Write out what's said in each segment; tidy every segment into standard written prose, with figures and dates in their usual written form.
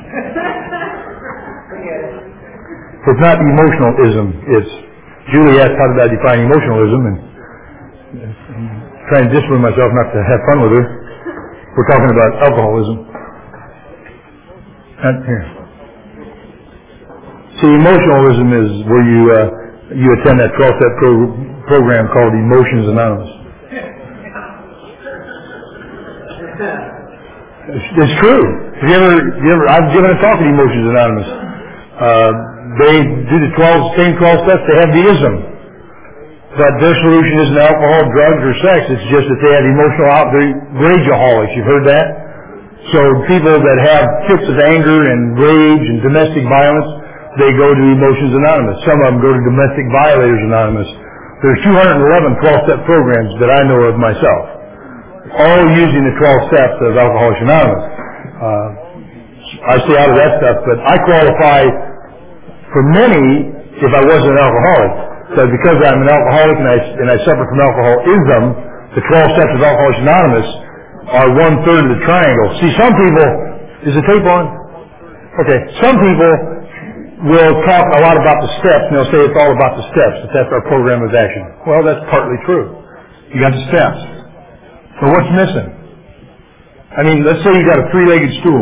It's not emotionalism. It's Julie asked how did I define emotionalism, and trying to discipline myself not to have fun with her. We're talking about alcoholism. Here. See, emotionalism is where you attend that 12-step program called Emotions Anonymous. It's true. I've given a talk at Emotions Anonymous. They do the same 12 steps. They have the ism. But their solution isn't alcohol, drugs, or sex. It's just that they have emotional rageaholics. You've heard that? So people that have fits of anger and rage and domestic violence, they go to Emotions Anonymous. Some of them go to Domestic Violators Anonymous. There's 211 12-step programs that I know of myself, all using the 12 steps of Alcoholics Anonymous. I stay out of that stuff, but I qualify for many if I wasn't an alcoholic. So because I'm an alcoholic and I suffer from alcoholism, the 12 steps of Alcoholics Anonymous are 1/3 of the triangle. See, some people, is the tape on? Okay, some people will talk a lot about the steps, and they'll say it's all about the steps, that that's our program of action. Well, that's partly true. You got the steps. But what's missing? I mean, let's say you got a 3-legged stool.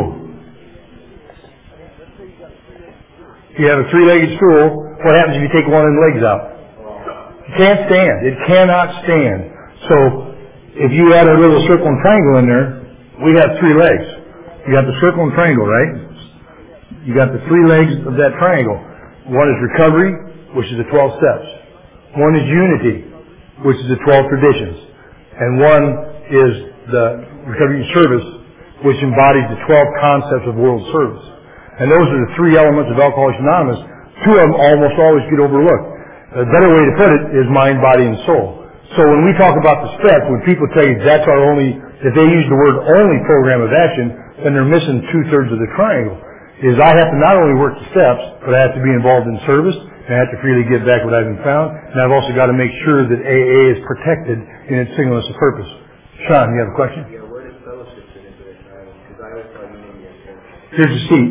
You have a 3-legged stool, what happens if you take one of the legs out? It can't stand. It cannot stand. So, if you add a little circle and triangle in there, we have 3 legs. You got the circle and triangle, right? You got the 3 legs of that triangle. One is recovery, which is the 12 steps. One is unity, which is the 12 traditions. And one is the recovery and service, which embodies the 12 concepts of world service. And those are the 3 elements of Alcoholics Anonymous. 2 of them almost always get overlooked. A better way to put it is mind, body, and soul. So when we talk about the steps, when people tell you that's our only, if they use the word only program of action, then they're missing 2/3 of the triangle. Is I have to not only work the steps, but I have to be involved in service, and I have to freely give back what I've been found, and I've also got to make sure that AA is protected in its singleness of purpose. Sean, you have a question? Yeah, where does fellowship fit into this? Because I always thought you maybe Here's the seat.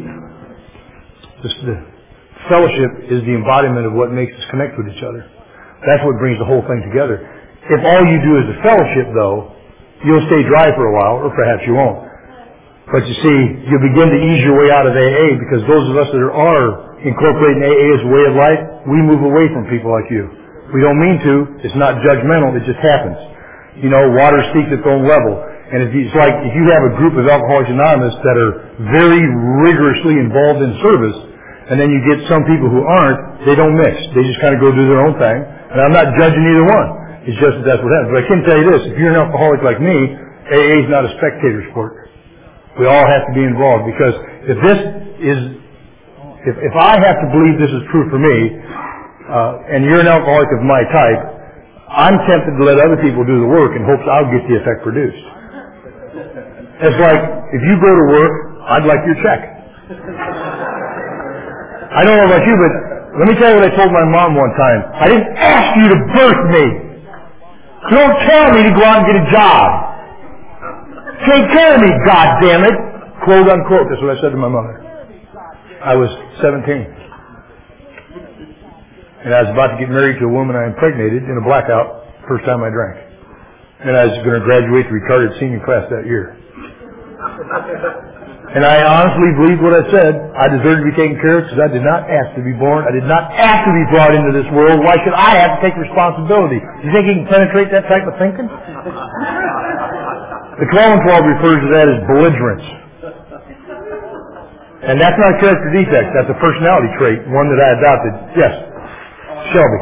The fellowship is the embodiment of what makes us connect with each other. That's what brings the whole thing together. If all you do is a fellowship, though, you'll stay dry for a while, or perhaps you won't. But you see, you'll begin to ease your way out of AA, because those of us that are incorporating AA as a way of life, we move away from people like you. We don't mean to. It's not judgmental. It just happens. You know, water seeks its own level. And it's like if you have a group of Alcoholics Anonymous that are very rigorously involved in service, and then you get some people who aren't, they don't mix. They just kind of go do their own thing. And I'm not judging either one. It's just that that's what happens. But I can tell you this, if you're an alcoholic like me, AA is not a spectator sport. We all have to be involved, because if this is, if I have to believe this is true for me, and you're an alcoholic of my type, I'm tempted to let other people do the work in hopes I'll get the effect produced. It's like, if you go to work, I'd like your check. I don't know about you, but let me tell you what I told my mom one time. I didn't ask you to birth me. Don't tell me to go out and get a job. Take care of me, goddammit. Quote unquote. That's what I said to my mother. I was 17. And I was about to get married to a woman I impregnated in a blackout, first time I drank. And I was going to graduate the retarded senior class that year. And I honestly believed what I said. I deserved to be taken care of because I did not ask to be born. I did not ask to be brought into this world. Why should I have to take responsibility? You think you can penetrate that type of thinking? The 12 and 12 refers to that as belligerence. And that's not a character defect. That's a personality trait, one that I adopted. Yes. Shelby.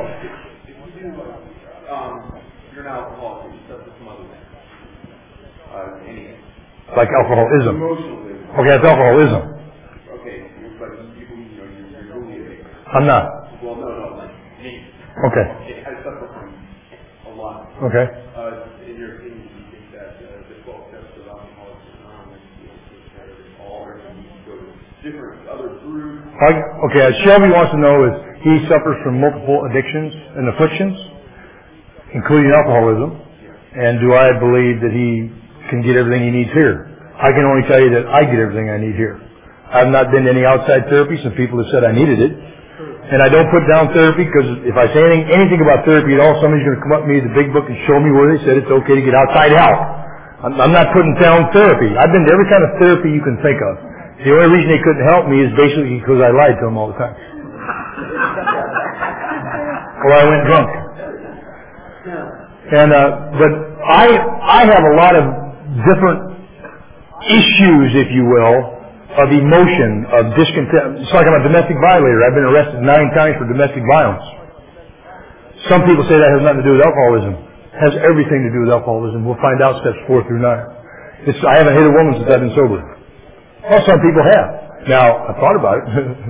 You're an alcoholic. You suffer from other things. Like alcoholism. Emotionalism. Okay, that's alcoholism. Okay, but you're really. I'm not. Well, no, me. Okay. I suffer from a lot. Okay. In your opinion, do you think that the 12 steps of Alcoholics Anonymous take care of all, or do you need to go to different other groups? Okay, Shelby wants to know is he suffers from multiple addictions and afflictions, including alcoholism, and do I believe that he can get everything he needs here? I can only tell you that I get everything I need here. I've not been to any outside therapy. Some people have said I needed it. And I don't put down therapy because if I say anything about therapy at all, somebody's going to come up to me with the big book and show me where they said it's okay to get outside help. I'm not putting down therapy. I've been to every kind of therapy you can think of. The only reason they couldn't help me is basically because I lied to them all the time. Or I went drunk. And but I have a lot of different issues, if you will, of emotion, of discontent. It's like I'm a domestic violator. I've been arrested 9 times for domestic violence. Some people say that has nothing to do with alcoholism. It has everything to do with alcoholism. We'll find out steps 4 through 9. I haven't hit a woman since I've been sober. Well, some people have. Now, I've thought about it.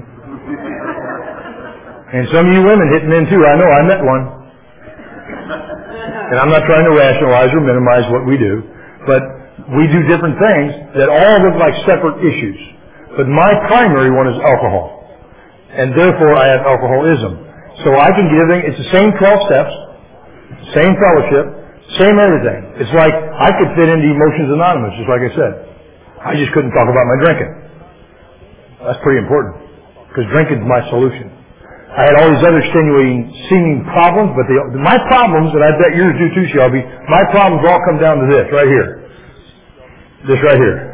And some of you women hit men too. I know, I met one. And I'm not trying to rationalize or minimize what we do, but we do different things that all look like separate issues. But my primary one is alcohol. And therefore I have alcoholism. So I can give it's the same 12 steps, same fellowship, same everything. It's like I could fit into Emotions Anonymous, just like I said. I just couldn't talk about my drinking. That's pretty important. Because drinking's my solution. I had all these other extenuating seeming problems, but my problems, and I bet yours do too, Shelby, my problems all come down to this, right here. This right here.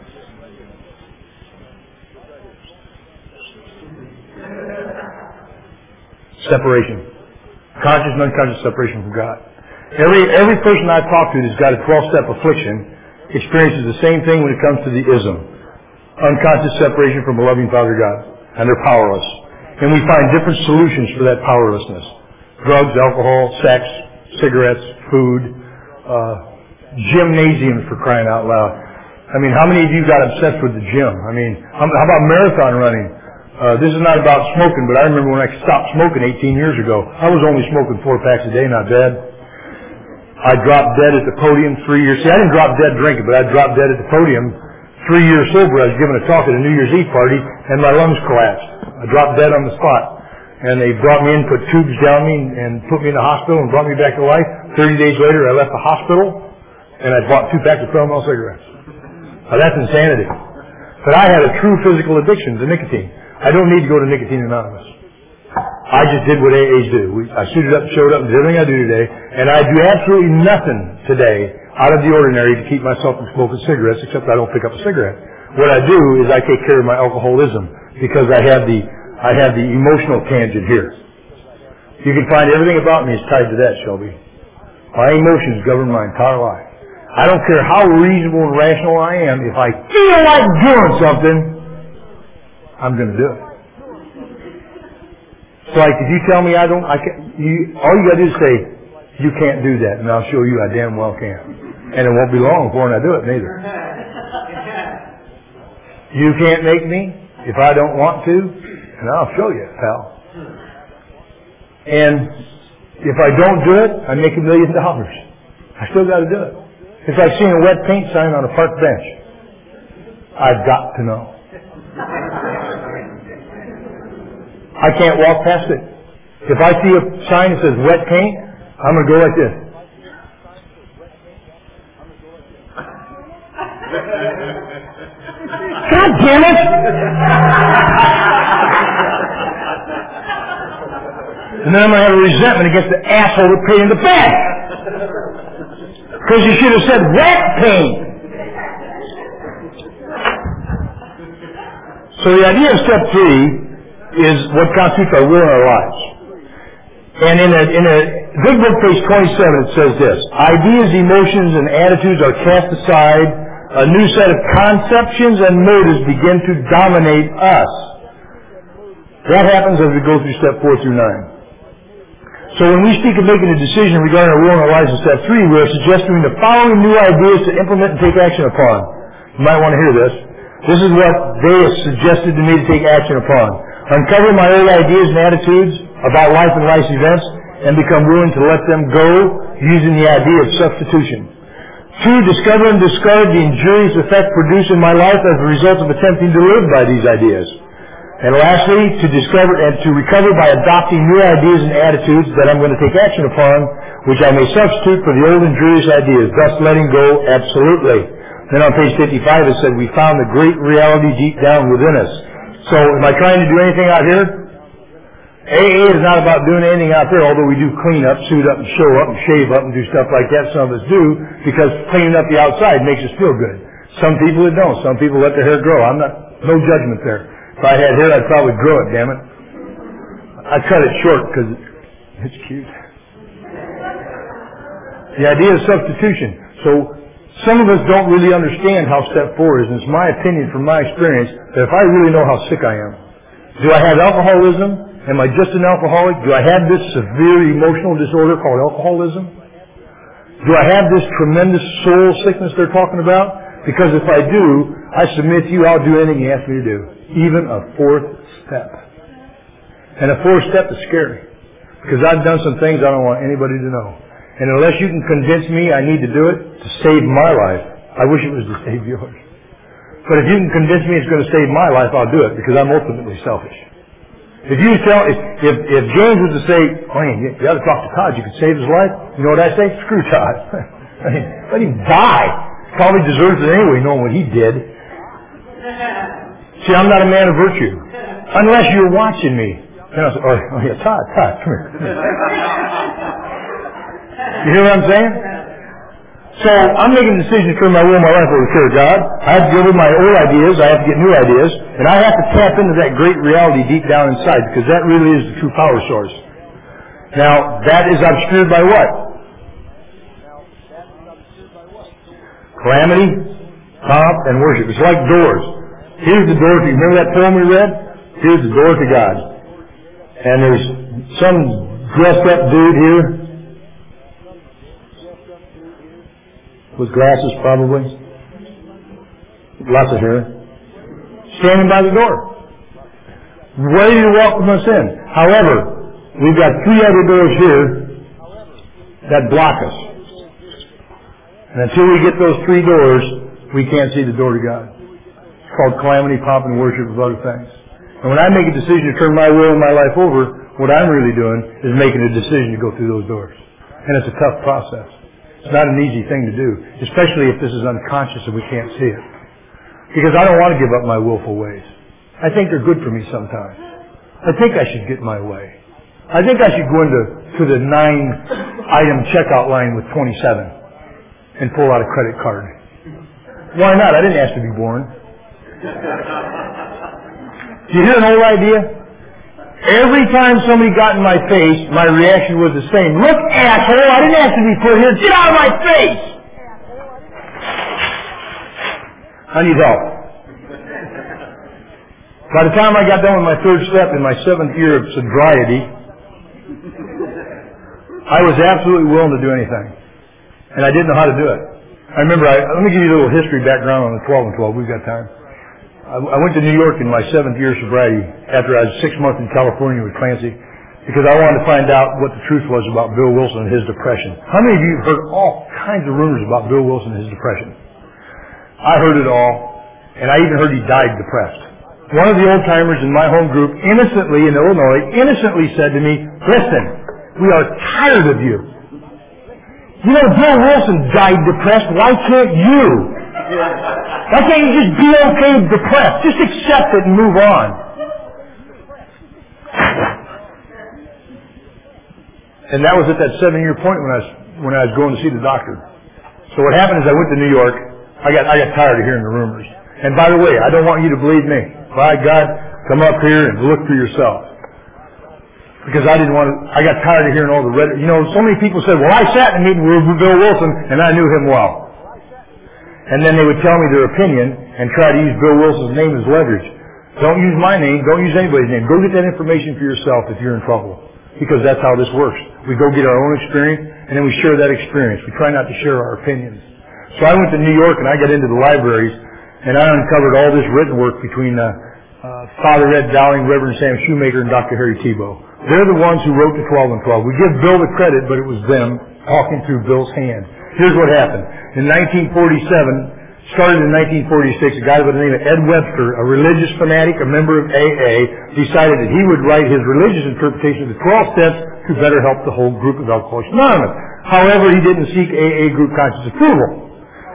Separation. Conscious and unconscious separation from God. Every person I've talked to that's got a 12-step affliction experiences the same thing when it comes to the ism. Unconscious separation from a loving Father God. And they're powerless. And we find different solutions for that powerlessness. Drugs, alcohol, sex, cigarettes, food, gymnasiums, for crying out loud. I mean, how many of you got obsessed with the gym? I mean, how about marathon running? This is not about smoking, but I remember when I stopped smoking 18 years ago. I was only smoking 4 packs a day, not bad. I dropped dead at the podium 3 years. See, I didn't drop dead drinking, but I dropped dead at the podium 3 years sober. I was giving a talk at a New Year's Eve party, and my lungs collapsed. I dropped dead on the spot. And they brought me in, put tubes down me, and put me in the hospital and brought me back to life. 30 days later, I left the hospital, and I bought 2 packs of Pall cigarettes. Now, that's insanity. But I had a true physical addiction to nicotine. I don't need to go to Nicotine Anonymous. I just did what AAs do. I suited up, showed up, and did everything I do today, and I do absolutely nothing today out of the ordinary to keep myself from smoking cigarettes, except I don't pick up a cigarette. What I do is I take care of my alcoholism, because I have the emotional tangent here. You can find everything about me is tied to that, Shelby. My emotions govern my entire life. I don't care how reasonable and rational I am. If I feel like doing something, I'm going to do it. It's like if you tell me all you got to do is say, you can't do that, and I'll show you I damn well can. And it won't be long before I do it neither. You can't make me if I don't want to, and I'll show you, pal. And if I don't do it, I make $1 million. I still got to do it. It's like seeing a wet paint sign on a park bench. I've got to know. I can't walk past it. If I see a sign that says wet paint, I'm going to go like this. God damn it! And then I'm going to have a resentment against the asshole that paid in the back. Because you should have said wet paint. So the idea of step 3 is what constitutes our will in our lives. And in a Big Book, page 27, it says this: ideas, emotions, and attitudes are cast aside. A new set of conceptions and motives begin to dominate us. That happens as we go through step 4 through 9. So when we speak of making a decision regarding our will in our lives in step 3, we are suggesting the following new ideas to implement and take action upon. You might want to hear this. This is what they have suggested to me to take action upon. Uncover my old ideas and attitudes about life and life's events and become willing to let them go using the idea of substitution. 2, discover and discard the injurious effect produced in my life as a result of attempting to live by these ideas. And lastly, to discover and to recover by adopting new ideas and attitudes that I'm going to take action upon, which I may substitute for the old injurious ideas, thus letting go absolutely. Then on page 55 it said, we found the great reality deep down within us. So am I trying to do anything out here? AA is not about doing anything out there, although we do clean up, suit up, and show up, and shave up, and do stuff like that. Some of us do, because cleaning up the outside makes us feel good. Some people it don't. Some people let their hair grow. No judgment there. If I had hair, I'd probably grow it, damn it. I cut it short because it's cute. The idea of substitution. So some of us don't really understand how step 4 is, and it's my opinion from my experience that if I really know how sick I am, do I have alcoholism? Am I just an alcoholic? Do I have this severe emotional disorder called alcoholism? Do I have this tremendous soul sickness they're talking about? Because if I do, I submit to you, I'll do anything you ask me to do. Even a 4th step. And a 4th step is scary. Because I've done some things I don't want anybody to know. And unless you can convince me I need to do it to save my life, I wish it was to save yours. But if you can convince me it's going to save my life, I'll do it because I'm ultimately selfish. If James was to say, oh, you got to talk to Todd, you could save his life, you know what I say? Screw Todd. Let him die. Probably deserves it anyway, knowing what he did. See, I'm not a man of virtue. Unless you're watching me. And I say, oh yeah, Todd, come here. You hear what I'm saying? So I'm making a decision to turn my will and my life over to care of God. I have to get rid of my old ideas. I have to get new ideas. And I have to tap into that great reality deep down inside because that really is the true power source. Now, that is obscured by what? Calamity, pomp, and worship. It's like doors. Here's the door to, remember that poem we read? Here's the door to God. And there's some dressed up dude here with glasses probably, lots of hair, standing by the door, ready to welcome us in. However, we've got 3 other doors here that block us. And until we get those 3 doors, we can't see the door to God. It's called calamity, pomp, and worship of other things. And when I make a decision to turn my will and my life over, what I'm really doing is making a decision to go through those doors. And it's a tough process. It's not an easy thing to do, especially if this is unconscious and we can't see it. Because I don't want to give up my willful ways. I think they're good for me sometimes. I think I should get my way. I think I should go to the 9-item checkout line with 27 and pull out a credit card. Why not? I didn't ask to be born. Do you hear an old idea? Every time somebody got in my face, my reaction was the same. Look, asshole, I didn't ask to be put here. Get out of my face! I need help. By the time I got done with my 3rd step in my 7th year of sobriety, I was absolutely willing to do anything. And I didn't know how to do it. I remember, let me give you a little history background on the 12 and 12. We've got time. I went to New York in my 7th year of sobriety after I was 6 months in California with Clancy because I wanted to find out what the truth was about Bill Wilson and his depression. How many of you have heard all kinds of rumors about Bill Wilson and his depression? I heard it all, and I even heard he died depressed. One of the old-timers in my home group innocently in Illinois said to me, listen, we are tired of you. You know, Bill Wilson died depressed. Why can't you? Why can't you just be okay depressed? Just accept it and move on. And that was at that 7-year point when I was going to see the doctor. So what happened is I went to New York. I got tired of hearing the rumors. And by the way, I don't want you to believe me. By God, come up here and look for yourself. Because I got tired of hearing all the so many people said, well, I sat in a meeting with Bill Wilson and I knew him well. And then they would tell me their opinion and try to use Bill Wilson's name as leverage. Don't use my name. Don't use anybody's name. Go get that information for yourself if you're in trouble. Because that's how this works. We go get our own experience and then we share that experience. We try not to share our opinions. So I went to New York and I got into the libraries and I uncovered all this written work between Father Ed Dowling, Reverend Sam Shoemaker, and Dr. Harry Tebow. They're the ones who wrote the 12 and 12. We give Bill the credit, but it was them talking through Bill's hand. Here's what happened. In 1947, started in 1946, a guy by the name of Ed Webster, a religious fanatic, a member of AA, decided that he would write his religious interpretation of the 12 steps to better help the whole group of Alcoholics Anonymous. However, he didn't seek AA group conscious approval.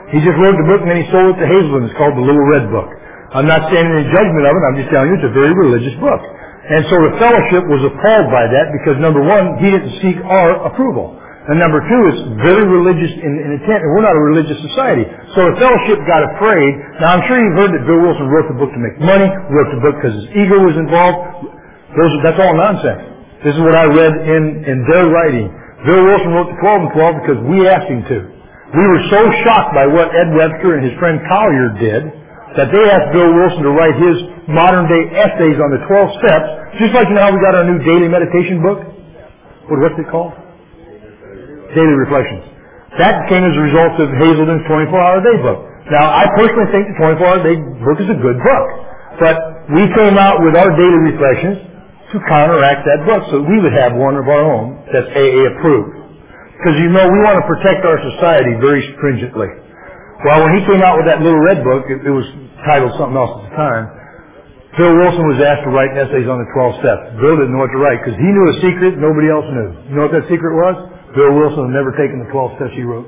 He just wrote the book and then he sold it to Hazelden. It's called The Little Red Book. I'm not standing in judgment of it. I'm just telling you it's a very religious book. And so the fellowship was appalled by that because, number one, he didn't seek our approval. And number two, it's very religious in intent, and we're not a religious society. So the fellowship got afraid. Now, I'm sure you've heard that Bill Wilson wrote the book to make money, wrote the book because his ego was involved. That's all nonsense. This is what I read in their writing. Bill Wilson wrote the 12 and 12 because we asked him to. We were so shocked by what Ed Webster and his friend Collier did that they asked Bill Wilson to write his modern-day essays on the 12 steps, just like how we got our new daily meditation book. What's it called? Daily Reflections. That came as a result of Hazelden's 24-hour day book. Now, I personally think the 24-hour day book is a good book. But we came out with our daily reflections to counteract that book so we would have one of our own that's AA approved. Because we want to protect our society very stringently. Well, when he came out with that little red book, it was titled something else at the time, Bill Wilson was asked to write essays on the 12 steps. Bill didn't know what to write because he knew a secret nobody else knew. You know what that secret was? Bill Wilson had never taken the 12 steps he wrote.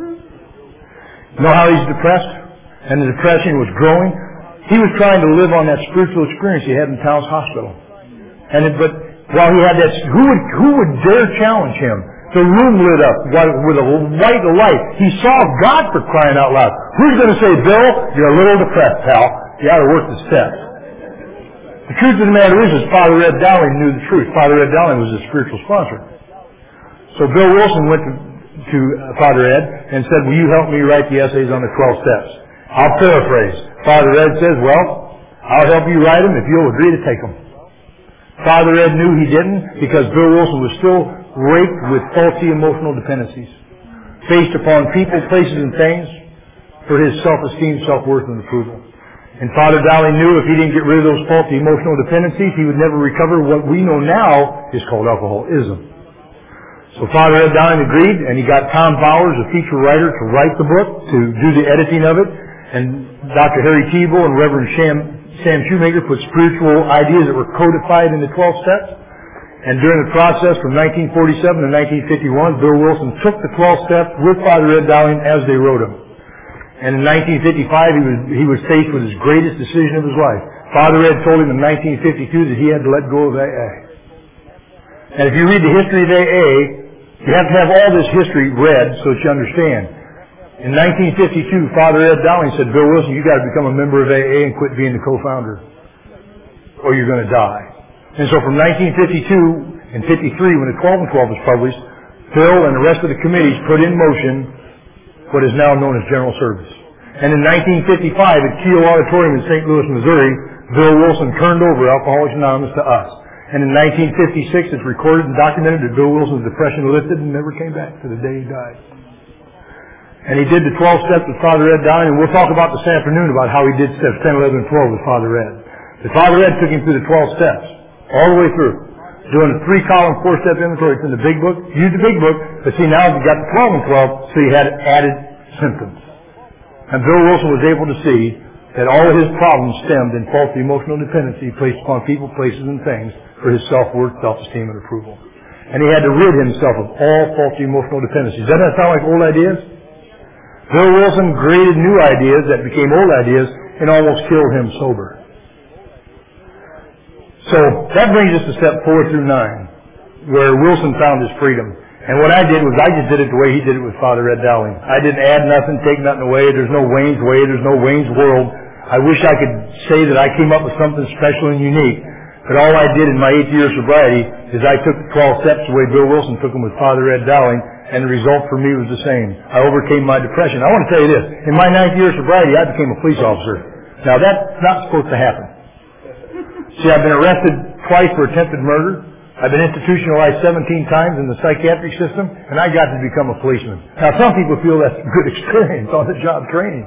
You know how he's depressed? And the depression was growing? He was trying to live on that spiritual experience he had in Towns Hospital. But while he had that, who would dare challenge him? The room lit up with a white light. He saw God, for crying out loud. Who's going to say, Bill, you're a little depressed, pal. You ought to work the steps. The truth of the matter is Father Ed Dowling knew the truth. Father Ed Dowling was his spiritual sponsor. So Bill Wilson went to Father Ed and said, will you help me write the essays on the 12 steps? I'll paraphrase. Father Ed says, well, I'll help you write them if you'll agree to take them. Father Ed knew he didn't because Bill Wilson was still raped with faulty emotional dependencies based upon people, places, and things for his self-esteem, self-worth, and approval. And Father Dowling knew if he didn't get rid of those faulty emotional dependencies, he would never recover what we know now is called alcoholism. So Father Ed Dowling agreed, and he got Tom Bowers, a feature writer, to write the book, to do the editing of it, and Dr. Harry Thibault and Reverend Sam Shoemaker put spiritual ideas that were codified in the 12 steps. And during the process from 1947 to 1951, Bill Wilson took the 12 steps with Father Ed Dowling as they wrote them. And in 1955, he was faced with his greatest decision of his life. Father Ed told him in 1952 that he had to let go of AA. And if you read the history of AA, you have to have all this history read so that you understand. In 1952, Father Ed Dowling said, Bill Wilson, you got to become a member of AA and quit being the co-founder, or you're going to die. And so from 1952 and 53, when the 12 and 12 was published, Bill and the rest of the committees put in motion what is now known as General Service. And in 1955 at Keele Auditorium in St. Louis, Missouri, Bill Wilson turned over Alcoholics Anonymous to us. And in 1956, it's recorded and documented that Bill Wilson's depression lifted and never came back to the day he died. And he did the 12 steps with Father Ed Dowling, and we'll talk about this afternoon about how he did steps 10, 11, and 12 with Father Ed. But Father Ed took him through the 12 steps, all the way through, doing a 3-column, 4-step inventory. It's in the big book. Use the big book, but see, now he got the 12 and 12, so he had added symptoms. And Bill Wilson was able to see that all of his problems stemmed in faulty emotional dependency placed upon people, places, and things for his self-worth, self-esteem, and approval. And he had to rid himself of all faulty emotional dependencies. Doesn't that sound like old ideas? Bill Wilson created new ideas that became old ideas and almost killed him sober. So that brings us to step 4 through 9, where Wilson found his freedom. And what I did was I just did it the way he did it with Father Ed Dowling. I didn't add nothing, take nothing away. There's no Wayne's way. There's no Wayne's world. I wish I could say that I came up with something special and unique. But all I did in my 8th year of sobriety is I took the 12 steps the way Bill Wilson took them with Father Ed Dowling, and the result for me was the same. I overcame my depression. I want to tell you this. In my 9th year of sobriety, I became a police officer. Now, that's not supposed to happen. See, I've been arrested twice for attempted murder. I've been institutionalized 17 times in the psychiatric system, and I got to become a policeman. Now, some people feel that's a good experience, on-the-job training.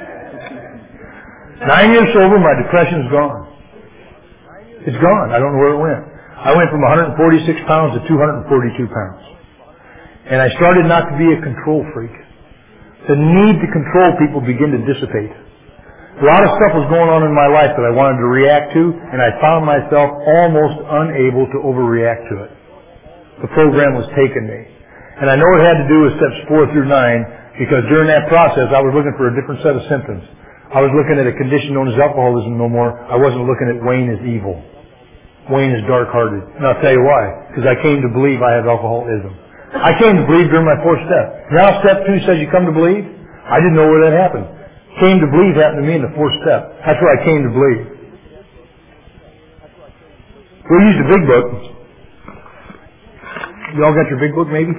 9 years sober, my depression's gone. It's gone. I don't know where it went. I went from 146 pounds to 242 pounds. And I started not to be a control freak. The need to control people began to dissipate. A lot of stuff was going on in my life that I wanted to react to, and I found myself almost unable to overreact to it. The program was taking me. And I know it had to do with steps 4 through 9, Because during that process, I was looking for a different set of symptoms. I was looking at a condition known as alcoholism no more. I wasn't looking at Wayne as evil. Wayne is dark-hearted. And I'll tell you why. Because I came to believe I have alcoholism. I came to believe during my fourth step. Now step 2 says you come to believe. I didn't know where that happened. Came to believe happened to me in the fourth step. That's where I came to believe. We'll use the big book. You all got your big book, maybe?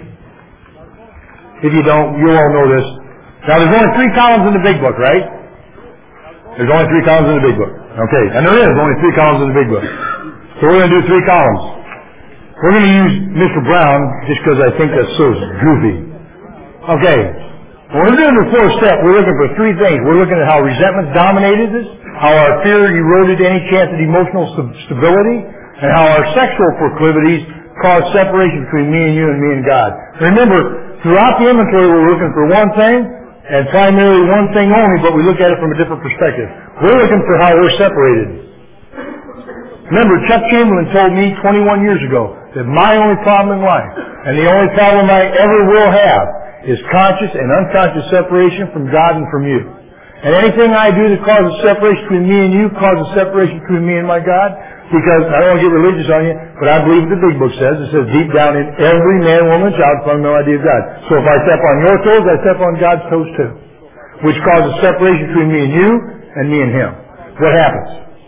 If you don't, you'll all know this. Now, there's only 3 columns in the big book, right? There's only 3 columns in the big book. Okay, and there is only 3 columns in the big book. So we're going to do 3 columns. We're going to use Mr. Brown just because I think that's so goofy. Okay, when we're doing the fourth step, we're looking for 3 things. We're looking at how resentment dominated us, how our fear eroded any chance of emotional stability, and how our sexual proclivities caused separation between me and you and me and God. Remember, throughout the inventory, we're looking for one thing, and primarily one thing only, but we look at it from a different perspective. We're looking for how we're separated. Remember, Chuck Chamberlain told me 21 years ago that my only problem in life, and the only problem I ever will have, is conscious and unconscious separation from God and from you. And anything I do that causes separation between me and you causes separation between me and my God, because I don't want to get religious on you, but I believe what the big book says. It says deep down in every man, woman, child, fundamental idea of God. So if I step on your toes, I step on God's toes too, which causes separation between me and you and me and Him. What happens?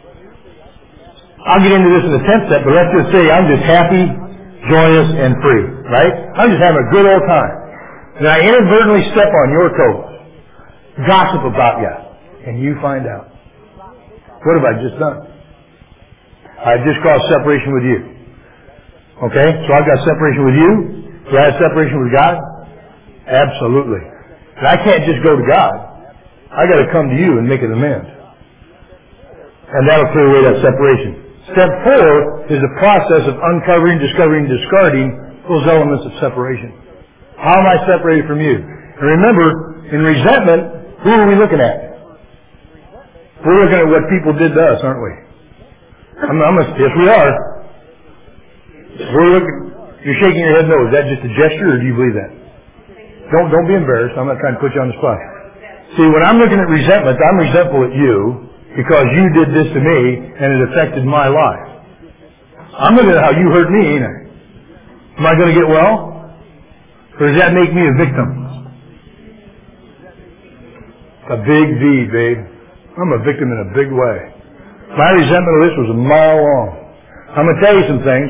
I'll get into this in the 10th step, but let's just say I'm just happy, joyous, and free, right? I'm just having a good old time. And I inadvertently step on your toes, gossip about you, and you find out. What have I just done? I've just caused separation with you. Okay? So I've got separation with you. Do I have separation with God? Absolutely. And I can't just go to God. I got to come to you and make an amends. And that'll clear away that separation. Step 4 is the process of uncovering, discovering, discarding those elements of separation. How am I separated from you? And remember, in resentment, who are we looking at? We're looking at what people did to us, aren't we? Yes, we are. We're looking. You're shaking your head no. Is that just a gesture, or do you believe that? Don't be embarrassed. I'm not trying to put you on the spot. See, when I'm looking at resentment, I'm resentful at you because you did this to me and it affected my life. I'm looking at how you hurt me, ain't I? Am I going to get well? Or does that make me a victim? A big V, babe. I'm a victim in a big way. My resentment of this was a mile long. I'm going to tell you some things,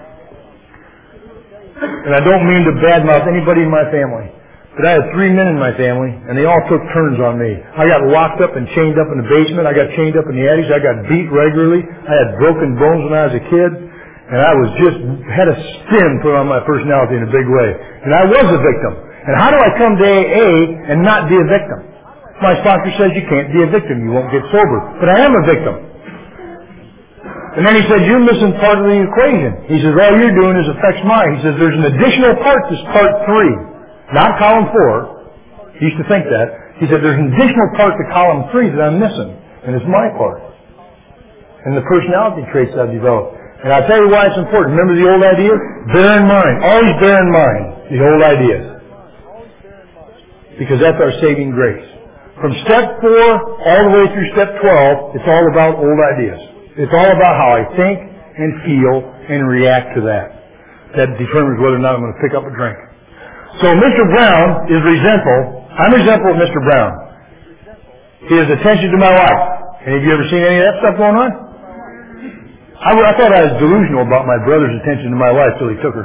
and I don't mean to badmouth anybody in my family, but I had 3 men in my family, and they all took turns on me. I got locked up and chained up in the basement. I got chained up in the attics. I got beat regularly. I had broken bones when I was a kid, and I was had a spin put on my personality in a big way. And I was a victim. And how do I come to AA and not be a victim? My sponsor says you can't be a victim. You won't get sober. But I am a victim. And then he said, you're missing part of the equation. He says, all you're doing is affects mine. He says, there's an additional part that's part 3, not column 4. He used to think that. He said, there's an additional part to column 3 that I'm missing, and it's my part. And the personality traits I've developed. And I'll tell you why it's important. Remember the old idea? Bear in mind. Always bear in mind the old ideas. Because that's our saving grace. From step 4 all the way through step 12, it's all about old ideas. It's all about how I think and feel and react to that. That determines whether or not I'm going to pick up a drink. So Mr. Brown is resentful. I'm resentful of Mr. Brown. He has attention to my wife. Any of you ever seen any of that stuff going on? I thought I was delusional about my brother's attention to my wife till he took her.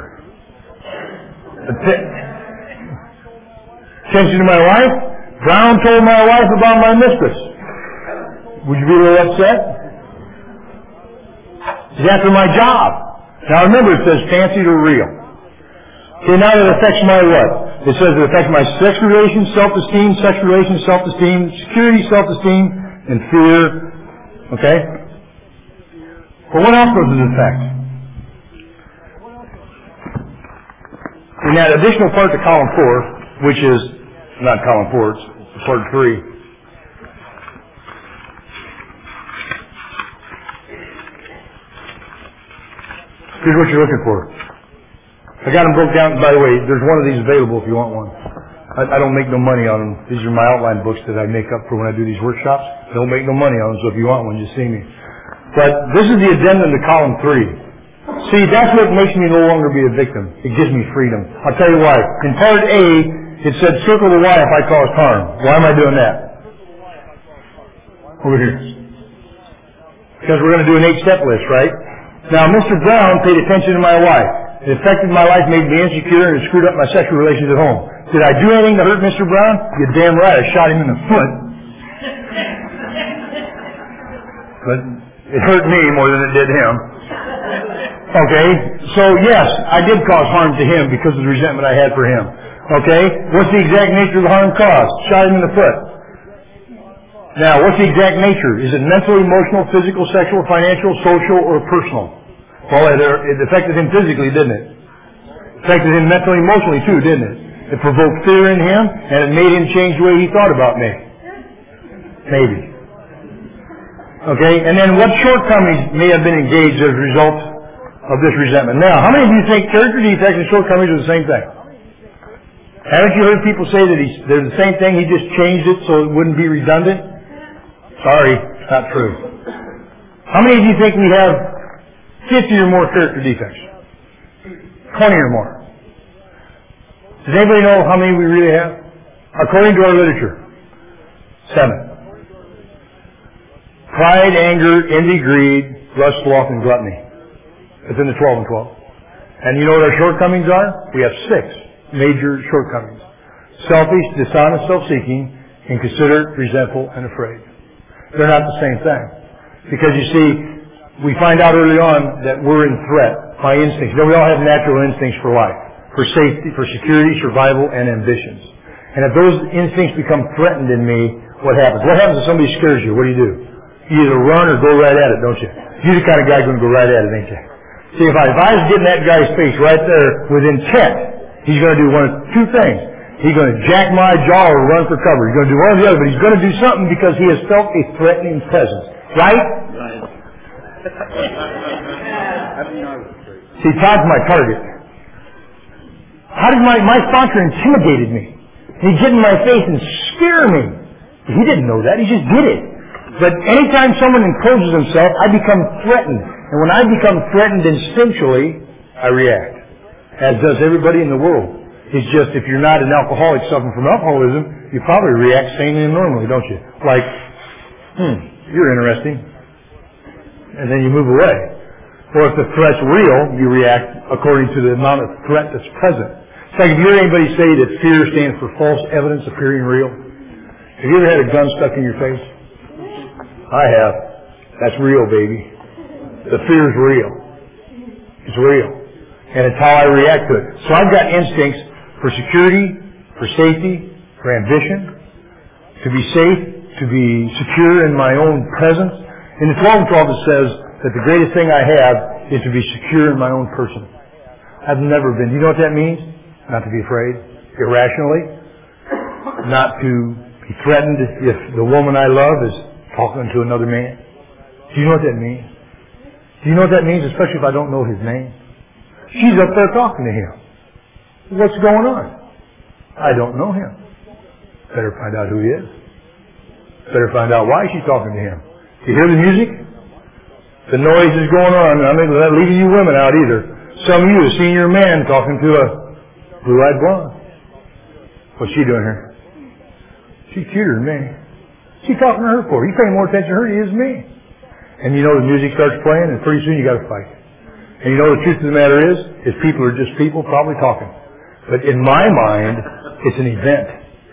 Attention to my wife? Brown told my wife about my mistress. Would you be a little upset? It's after my job. Now remember, it says fancied or real. Okay, now it affects my what? It says it affects my sex relations, self-esteem, security, self-esteem, and fear. Okay? But what else does it affect? In that additional part to column 4, which is not column 4, it's part 3. Here's what you're looking for. I got them broke down. By the way, there's one of these available if you want one. I don't make no money on them. These are my outline books that I make up for when I do these workshops. I don't make no money on them, so if you want one, just see me. But this is the addendum to column 3. See, that's what makes me no longer be a victim. It gives me freedom. I'll tell you why. In part A, it said circle the Y if I cause harm. Why am I doing that? Over here. Because we're going to do an 8-step list, right? Now, Mr. Brown paid attention to my wife. It affected my life, made me insecure, and it screwed up my sexual relations at home. Did I do anything to hurt Mr. Brown? You're damn right. I shot him in the foot. But it hurt me more than it did him. Okay? So, yes, I did cause harm to him because of the resentment I had for him. Okay? What's the exact nature of the harm caused? Shot him in the foot. Now, what's the exact nature? Is it mental, emotional, physical, sexual, financial, social, or personal? Well, it affected him physically, didn't it? It affected him mentally, emotionally, too, didn't it? It provoked fear in him, and it made him change the way he thought about me. Maybe. Okay? And then what shortcomings may have been engaged as a result of this resentment? Now, how many of you think character defects and shortcomings are the same thing? Haven't you heard people say that they're the same thing, he just changed it so it wouldn't be redundant? Sorry, it's not true. How many of you think we have 50 or more character defects? 20 or more? Does anybody know how many we really have? According to our literature, 7. Pride, anger, envy, greed, lust, sloth, and gluttony. It's in the 12 and 12. And you know what our shortcomings are? We have 6 major shortcomings. Selfish, dishonest, self-seeking, inconsiderate, resentful, and afraid. They're not the same thing. Because you see, we find out early on that we're in threat by instincts. You know, we all have natural instincts for life, for safety, for security, survival, and ambitions. And if those instincts become threatened in me, what happens? What happens if somebody scares you? What do? You either run or go right at it, don't you? You're the kind of guy going to go right at it, ain't you? See, if I was getting that guy's face right there with intent, he's going to do one of 2 things. He's going to jack my jaw or run for cover. He's going to do one or the other, but he's going to do something because he has felt a threatening presence. Right? Right. See, Todd's my target. How did my sponsor intimidated me? He'd get in my face and scare me. He didn't know that. He just did it. But anytime someone imposes himself, I become threatened. And when I become threatened instinctually, I react. As does everybody in the world. It's just if you're not an alcoholic suffering from alcoholism, you probably react sanely and normally, don't you? Like, you're interesting. And then you move away. Or if the threat's real, you react according to the amount of threat that's present. It's like if you hear anybody say that fear stands for false evidence appearing real. Have you ever had a gun stuck in your face? I have. That's real, baby. The fear's real. It's real. And it's how I react to it. So I've got instincts for security, for safety, for ambition, to be safe, to be secure in my own presence. In the 12 and 12 it says that the greatest thing I have is to be secure in my own person. I've never been. You know what that means? Not to be afraid, irrationally. Not to be threatened if the woman I love is talking to another man. Do you know what that means? Do you know what that means, especially if I don't know his name? She's up there talking to him. What's going on? I don't know him. Better find out who he is. Better find out why she's talking to him. You hear the music? The noise is going on. I'm not leaving you women out either. Some of you have seen your man talking to a blue-eyed blonde. What's she doing here? She's cuter than me. She's talking to her for. He's paying more attention to her than he is to me. And you know the music starts playing, and pretty soon you got to fight. And you know the truth of the matter is people are just people probably talking. But in my mind, it's an event.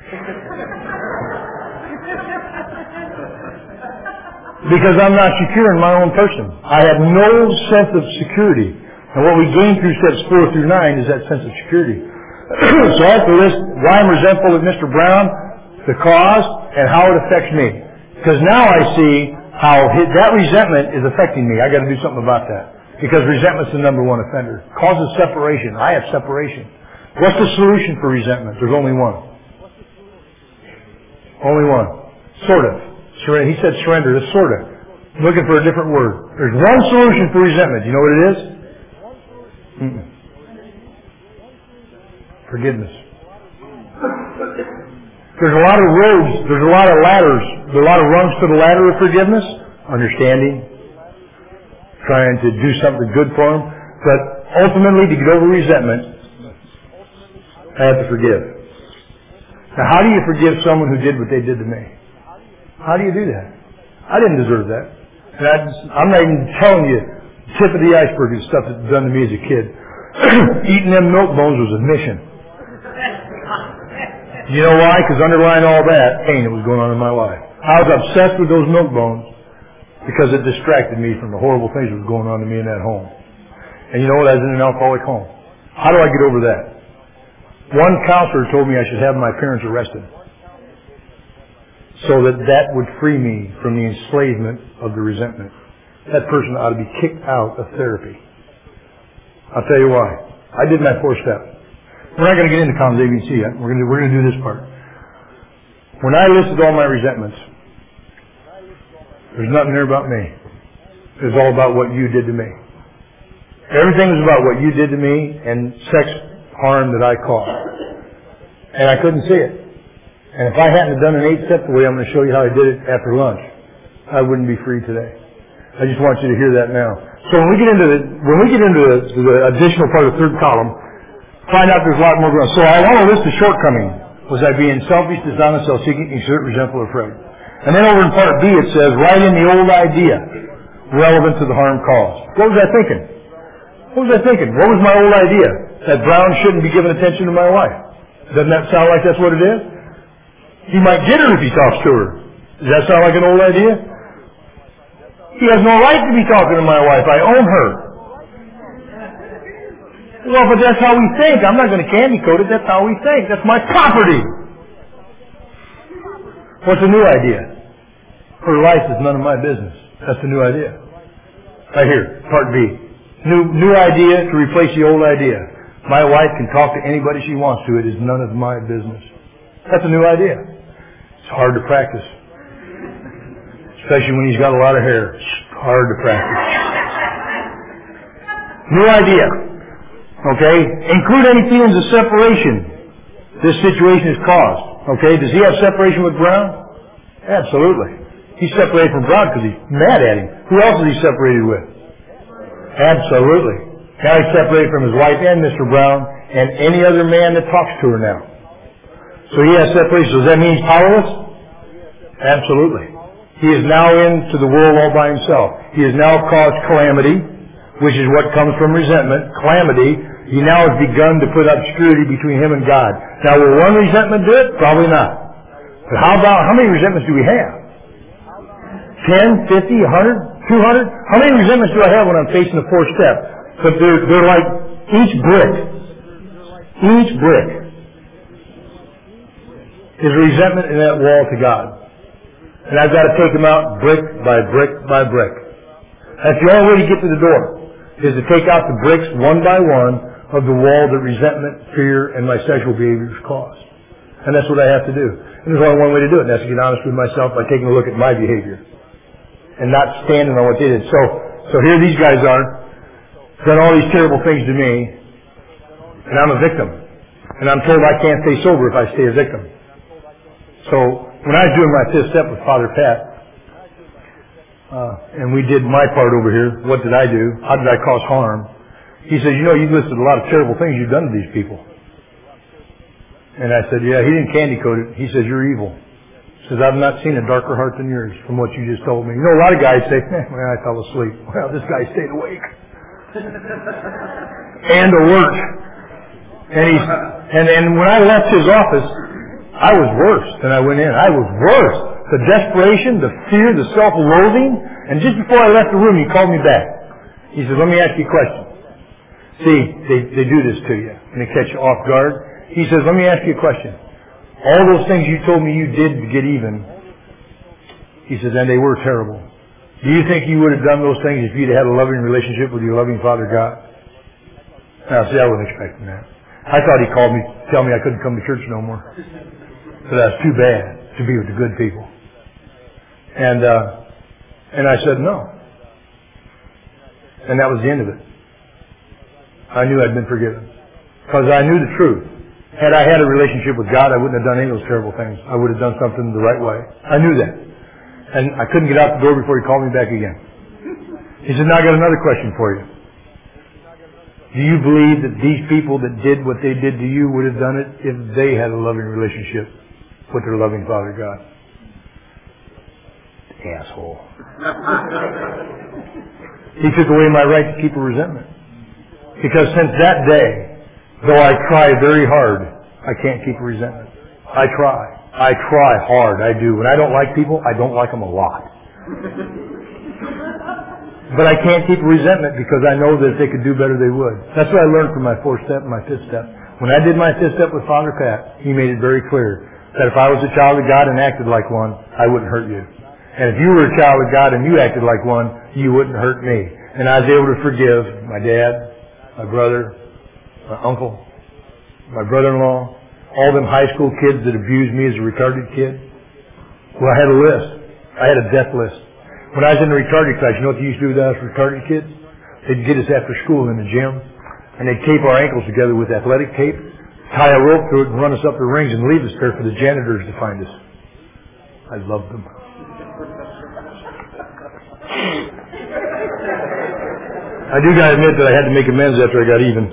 Because I'm not secure in my own person. I have no sense of security. And what we gain through steps 4 through 9 is that sense of security. So after this, why I'm resentful of Mr. Brown, the cause, and how it affects me. Because now I see how that resentment is affecting me. I got to do something about that. Because resentment's the number 1 offender. Causes separation. I have separation. What's the solution for resentment? There's only one. Only one. Sort of. He said surrender. That's sort of. I'm looking for a different word. There's one solution for resentment. You know what it is? Forgiveness. There's a lot of roads, there's a lot of ladders, there's a lot of rungs to the ladder of forgiveness. Understanding, trying to do something good for them. But ultimately, to get over resentment, I have to forgive. Now, how do you forgive someone who did what they did to me? How do you do that? I didn't deserve that. And I'm not even telling you the tip of the iceberg of the stuff that's done to me as a kid. Eating them milk bones was a mission. You know why? Because underlying all that, pain that was going on in my life. I was obsessed with those milk bones because it distracted me from the horrible things that was going on to me in that home. And you know what? I was in an alcoholic home. How do I get over that? One counselor told me I should have my parents arrested so that would free me from the enslavement of the resentment. That person ought to be kicked out of therapy. I'll tell you why. I did my 4-step. We're not going to get into Comms ABC yet. We're going to do this part. When I listed all my resentments, there's nothing there about me. It was all about what you did to me. Everything was about what you did to me and sex harm that I caused. And I couldn't see it. And if I hadn't done an 8-step the way I'm going to show you how I did it after lunch, I wouldn't be free today. I just want you to hear that now. So when we get into the additional part of the third column, find out there's a lot more going on. So I want to list the shortcoming. Was I being selfish, dishonest, self-seeking, exert, resentful, or afraid? And then over in part B it says, write in the old idea relevant to the harm caused. What was I thinking? What was I thinking? What was my old idea? That Brown shouldn't be giving attention to my wife. Doesn't that sound like that's what it is? He might get her if he talks to her. Does that sound like an old idea? He has no right to be talking to my wife. I own her. Well, but that's how we think. I'm not going to candy coat it. That's how we think. That's my property. What's the new idea? Her life is none of my business. That's the new idea. Right here, part B. New idea to replace the old idea. My wife can talk to anybody she wants to. It is none of my business. That's a new idea. It's hard to practice. Especially when he's got a lot of hair. It's hard to practice. New idea. Okay? Include any feelings of separation this situation has caused. Okay? Does he have separation with Brown? Absolutely. He's separated from Brown because he's mad at him. Who else is he separated with? Absolutely. Now he's separated from his wife and Mr. Brown and any other man that talks to her now. So he has separation. Does that mean he's powerless? Absolutely. He is now into the world all by himself. He has now caused calamity, which is what comes from resentment. Calamity. He now has begun to put obscurity between him and God. Now, will one resentment do it? Probably not. But how many resentments do we have? 10, 50, 100, 200? How many resentments do I have when I'm facing the 4-step? But they're like each brick. Each brick is a resentment in that wall to God. And I've got to take them out brick by brick by brick. That's the only way to get to the door, is to take out the bricks one by one of the wall that resentment, fear, and my sexual behaviors caused. And that's what I have to do. And there's only one way to do it, and that's to get honest with myself by taking a look at my behavior and not standing on what they did. So here these guys are, done all these terrible things to me, and I'm a victim. And I'm told I can't stay sober if I stay a victim. So when I was doing my 5th step with Father Pat, and we did my part over here, what did I do? How did I cause harm? He says, you know, you've listed a lot of terrible things you've done to these people. And I said, yeah, he didn't candy coat it. He says, you're evil. He says, I've not seen a darker heart than yours from what you just told me. You know, a lot of guys say, well, I fell asleep. Well, this guy stayed awake. And alert. And when I left his office, I was worse than I went in. I was worse. The desperation, the fear, the self-loathing. And just before I left the room, he called me back. He said, let me ask you a question. See, they do this to you, and they catch you off guard. He says, let me ask you a question. All those things you told me you did to get even, he says, and they were terrible. Do you think you would have done those things if you'd had a loving relationship with your loving Father God? Now, see, I wasn't expecting that. I thought he called me, tell me I couldn't come to church no more. So that's too bad to be with the good people. And I said no. And that was the end of it. I knew I'd been forgiven. Because I knew the truth. Had I had a relationship with God, I wouldn't have done any of those terrible things. I would have done something the right way. I knew that. And I couldn't get out the door before he called me back again. He said, now I got another question for you. Do you believe that these people that did what they did to you would have done it if they had a loving relationship with their loving Father God? Asshole. He took away my right to keep a resentment. Because since that day, though I try very hard, I can't keep a resentment. I try. I try hard. I do. When I don't like people, I don't like them a lot. But I can't keep a resentment because I know that if they could do better, they would. That's what I learned from my 4th step and my 5th step. When I did my 5th step with Father Pat, he made it very clear that if I was a child of God and acted like one, I wouldn't hurt you. And if you were a child of God and you acted like one, you wouldn't hurt me. And I was able to forgive my dad, my brother, my uncle, my brother-in-law, all them high school kids that abused me as a retarded kid. Well, I had a list. I had a death list. When I was in the retarded class, you know what they used to do with us retarded kids? They'd get us after school in the gym, and they'd tape our ankles together with athletic tape, tie a rope through it, and run us up the rings and leave us there for the janitors to find us. I loved them. I do gotta admit that I had to make amends after I got even.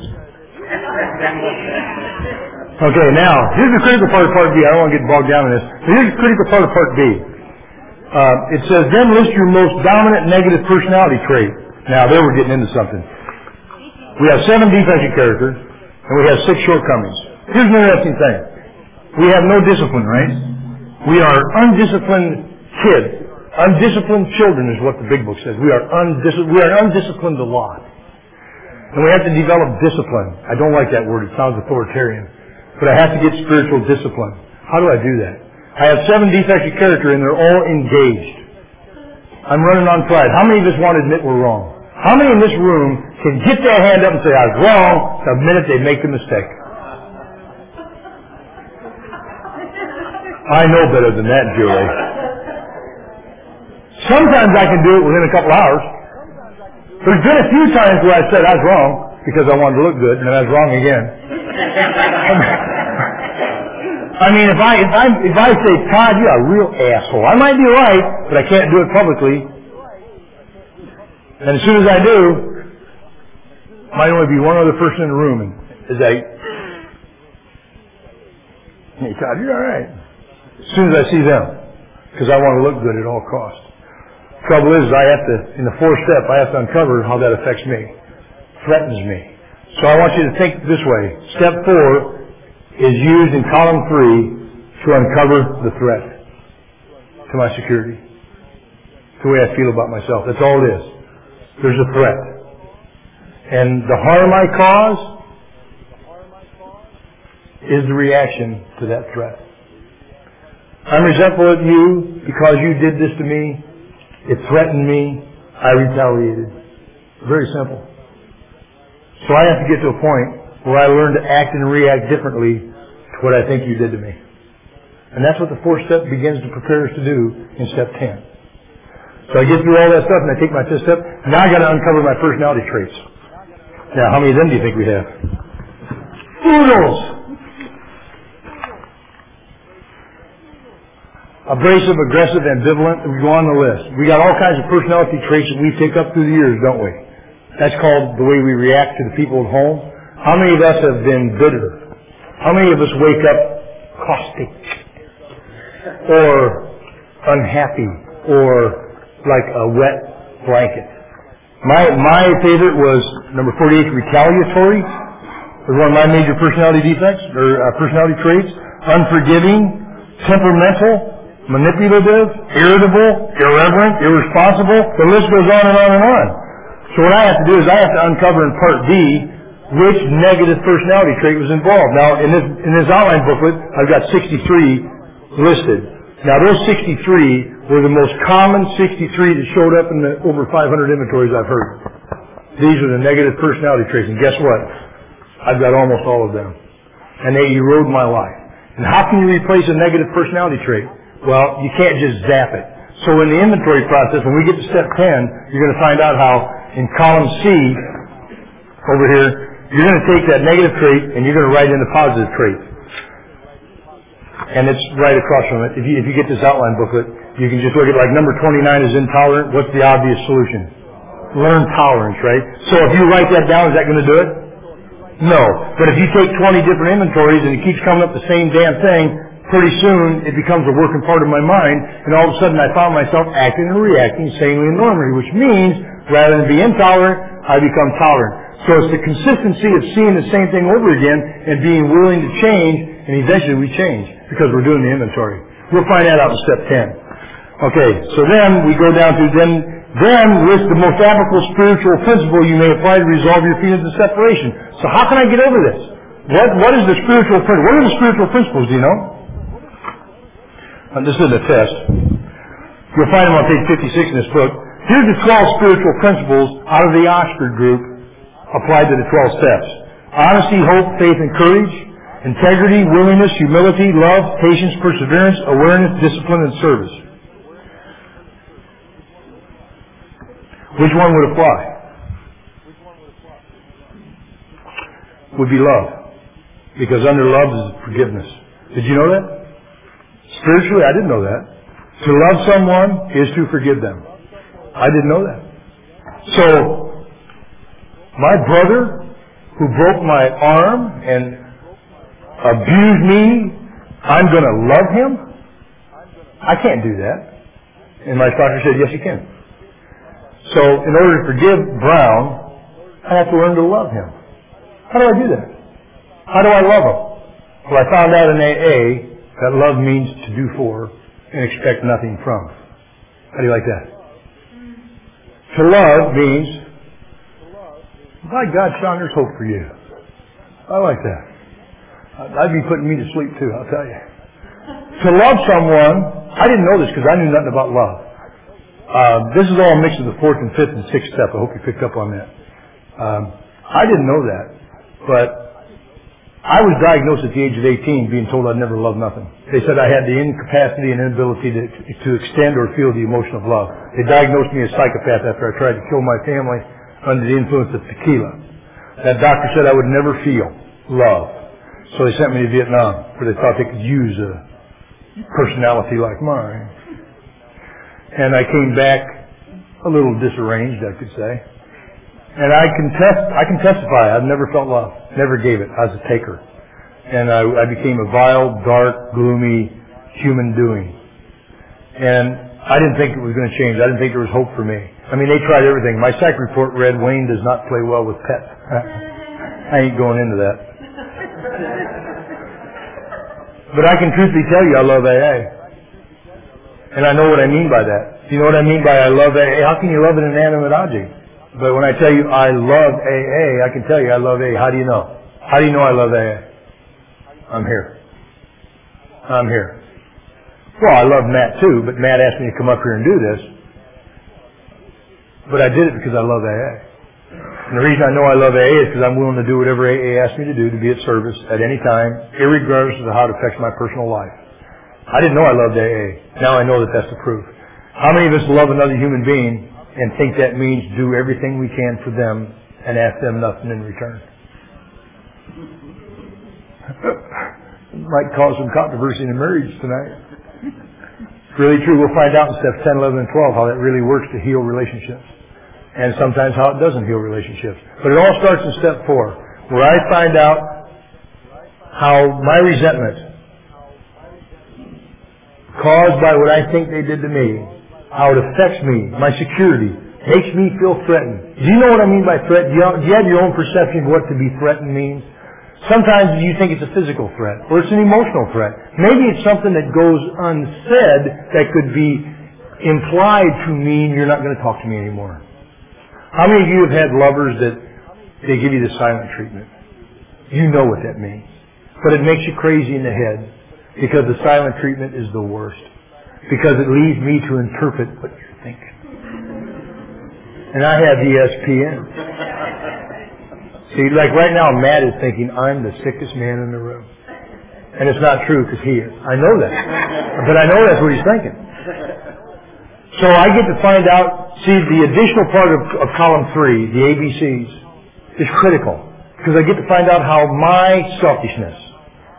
Okay, now, here's the critical part of Part B. I don't want to get bogged down in this. But here's the critical part of Part B. It says, then list your most dominant negative personality trait. Now, there we're getting into something. We have 7 defects of character, and we have 6 shortcomings. Here's an interesting thing. We have no discipline, right? We are undisciplined kids. Undisciplined children is what the big book says. We are undisciplined a lot. And we have to develop discipline. I don't like that word. It sounds authoritarian. But I have to get spiritual discipline. How do I do that? I have 7 defects of character, and they're all engaged. I'm running on pride. How many of us want to admit we're wrong? How many in this room can get their hand up and say, I was wrong, the minute they make the mistake? I know better than that, Julie. Sometimes I can do it within a couple hours. There's been a few times where I said I was wrong because I wanted to look good, and then I was wrong again. I mean, if I say, Todd, you're a real asshole, I might be right, but I can't do it publicly. And as soon as I do, might only be one other person in the room, and as hey, Todd, you're all right. As soon as I see them, because I want to look good at all costs. Trouble is, I have to, in the 4th step, I have to uncover how that affects me, threatens me. So I want you to think this way. Step 4 is used in column 3 to uncover the threat to my security. It's the way I feel about myself. That's all it is. There's a threat. And the harm I cause is the reaction to that threat. I'm resentful at you because you did this to me. It threatened me. I retaliated. Very simple. So I have to get to a point where I learn to act and react differently to what I think you did to me. And that's what the 4th step begins to prepare us to do in step 10. So I get through all that stuff and I take my 5th step. Now I got to uncover my personality traits. Now, how many of them do you think we have? Oodles! Abrasive, aggressive, ambivalent, we go on the list. We got all kinds of personality traits that we pick up through the years, don't we? That's called the way we react to the people at home. How many of us have been bitter? How many of us wake up caustic? Or unhappy? Or like a wet blanket? My favorite was number 48, retaliatory. It was one of my major personality defects, or personality traits. Unforgiving, temperamental, manipulative, irritable, irreverent, irresponsible. The list goes on and on and on. So what I have to do is I have to uncover in Part B which negative personality trait was involved. Now, in this outline booklet, I've got 63 listed. Now, those 63 were the most common 63 that showed up in the over 500 inventories I've heard. These are the negative personality traits. And guess what? I've got almost all of them. And they erode my life. And how can you replace a negative personality trait? Well, you can't just zap it. So in the inventory process, when we get to step 10, you're going to find out how in column C, over here, you're going to take that negative trait and you're going to write in the positive trait. And it's right across from it. If you get this outline booklet, you can just look at like number 29 is intolerant. What's the obvious solution? Learn tolerance, right? So if you write that down, is that going to do it? No. But if you take 20 different inventories and it keeps coming up the same damn thing, pretty soon it becomes a working part of my mind, and all of a sudden I found myself acting and reacting sanely and normally, which means rather than be intolerant, I become tolerant. So it's the consistency of seeing the same thing over again and being willing to change, and eventually we change because we're doing the inventory. We'll find that out in step 10. Okay, so then we go down to then list the most applicable spiritual principle you may apply to resolve your feelings of separation. So how can I get over this? What is the spiritual principle? What are the spiritual principles, do you know? This is a test. You'll find them on page 56 in this book. Here's the 12 spiritual principles out of the Oxford group applied to the 12 steps. Honesty, hope, faith, and courage. Integrity, willingness, humility, love, patience, perseverance, awareness, discipline, and service. Which one would apply? Would be love. Because under love is forgiveness. Did you know that? Spiritually, I didn't know that. To love someone is to forgive them. I didn't know that. So, my brother who broke my arm and abused me, I'm going to love him? I can't do that. And my doctor said, yes, you can. So, in order to forgive Brown, I have to learn to love him. How do I do that? How do I love him? Well, I found out in AA that love means to do for and expect nothing from. How do you like that? To love means, by God, Sean, there's hope for you. I like that. I'd be putting me to sleep too, I'll tell you. To love someone, I didn't know this because I knew nothing about love. This is all a mix of the 4th and 5th and 6th step. I hope you picked up on that. I didn't know that, but I was diagnosed at the age of 18 being told I'd never love nothing. They said I had the incapacity and inability to extend or feel the emotion of love. They diagnosed me as psychopath after I tried to kill my family under the influence of tequila. That doctor said I would never feel love. So they sent me to Vietnam where they thought they could use a personality like mine. And I came back a little disarranged, I could say. And I can testify, I've never felt love. Never gave it. I was a taker. And I became a vile, dark, gloomy human doing. And I didn't think it was going to change. I didn't think there was hope for me. I mean, they tried everything. My psych report read, Wayne does not play well with pets. I ain't going into that. But I can truthfully tell you I love AA. And I know what I mean by that. You know what I mean by I love AA? How can you love an inanimate object? But when I tell you I love AA, I can tell you I love AA. How do you know? How do you know I love AA? I'm here. I'm here. Well, I love Matt too, but Matt asked me to come up here and do this. But I did it because I love AA. And the reason I know I love AA is because I'm willing to do whatever AA asks me to do to be at service at any time, irregardless of how it affects my personal life. I didn't know I loved AA. Now I know that that's the proof. How many of us love another human being and think that means do everything we can for them and ask them nothing in return? Might cause some controversy in the marriage tonight. It's really true. We'll find out in steps 10, 11, and 12 how that really works to heal relationships. And sometimes how it doesn't heal relationships. But it all starts in step 4, where I find out how my resentment caused by what I think they did to me, how it affects me, my security, makes me feel threatened. Do you know what I mean by threat? Do you have your own perception of what to be threatened means? Sometimes you think it's a physical threat, or it's an emotional threat. Maybe it's something that goes unsaid that could be implied to mean you're not going to talk to me anymore. How many of you have had lovers that they give you the silent treatment? You know what that means. But it makes you crazy in the head because the silent treatment is the worst. Because it leaves me to interpret what you're thinking. And I have ESPN. See, like right now, Matt is thinking I'm the sickest man in the room. And it's not true because he is. I know that. But I know that's what he's thinking. So I get to find out, see, the additional part of column 3, the ABCs, is critical. Because I get to find out how my selfishness,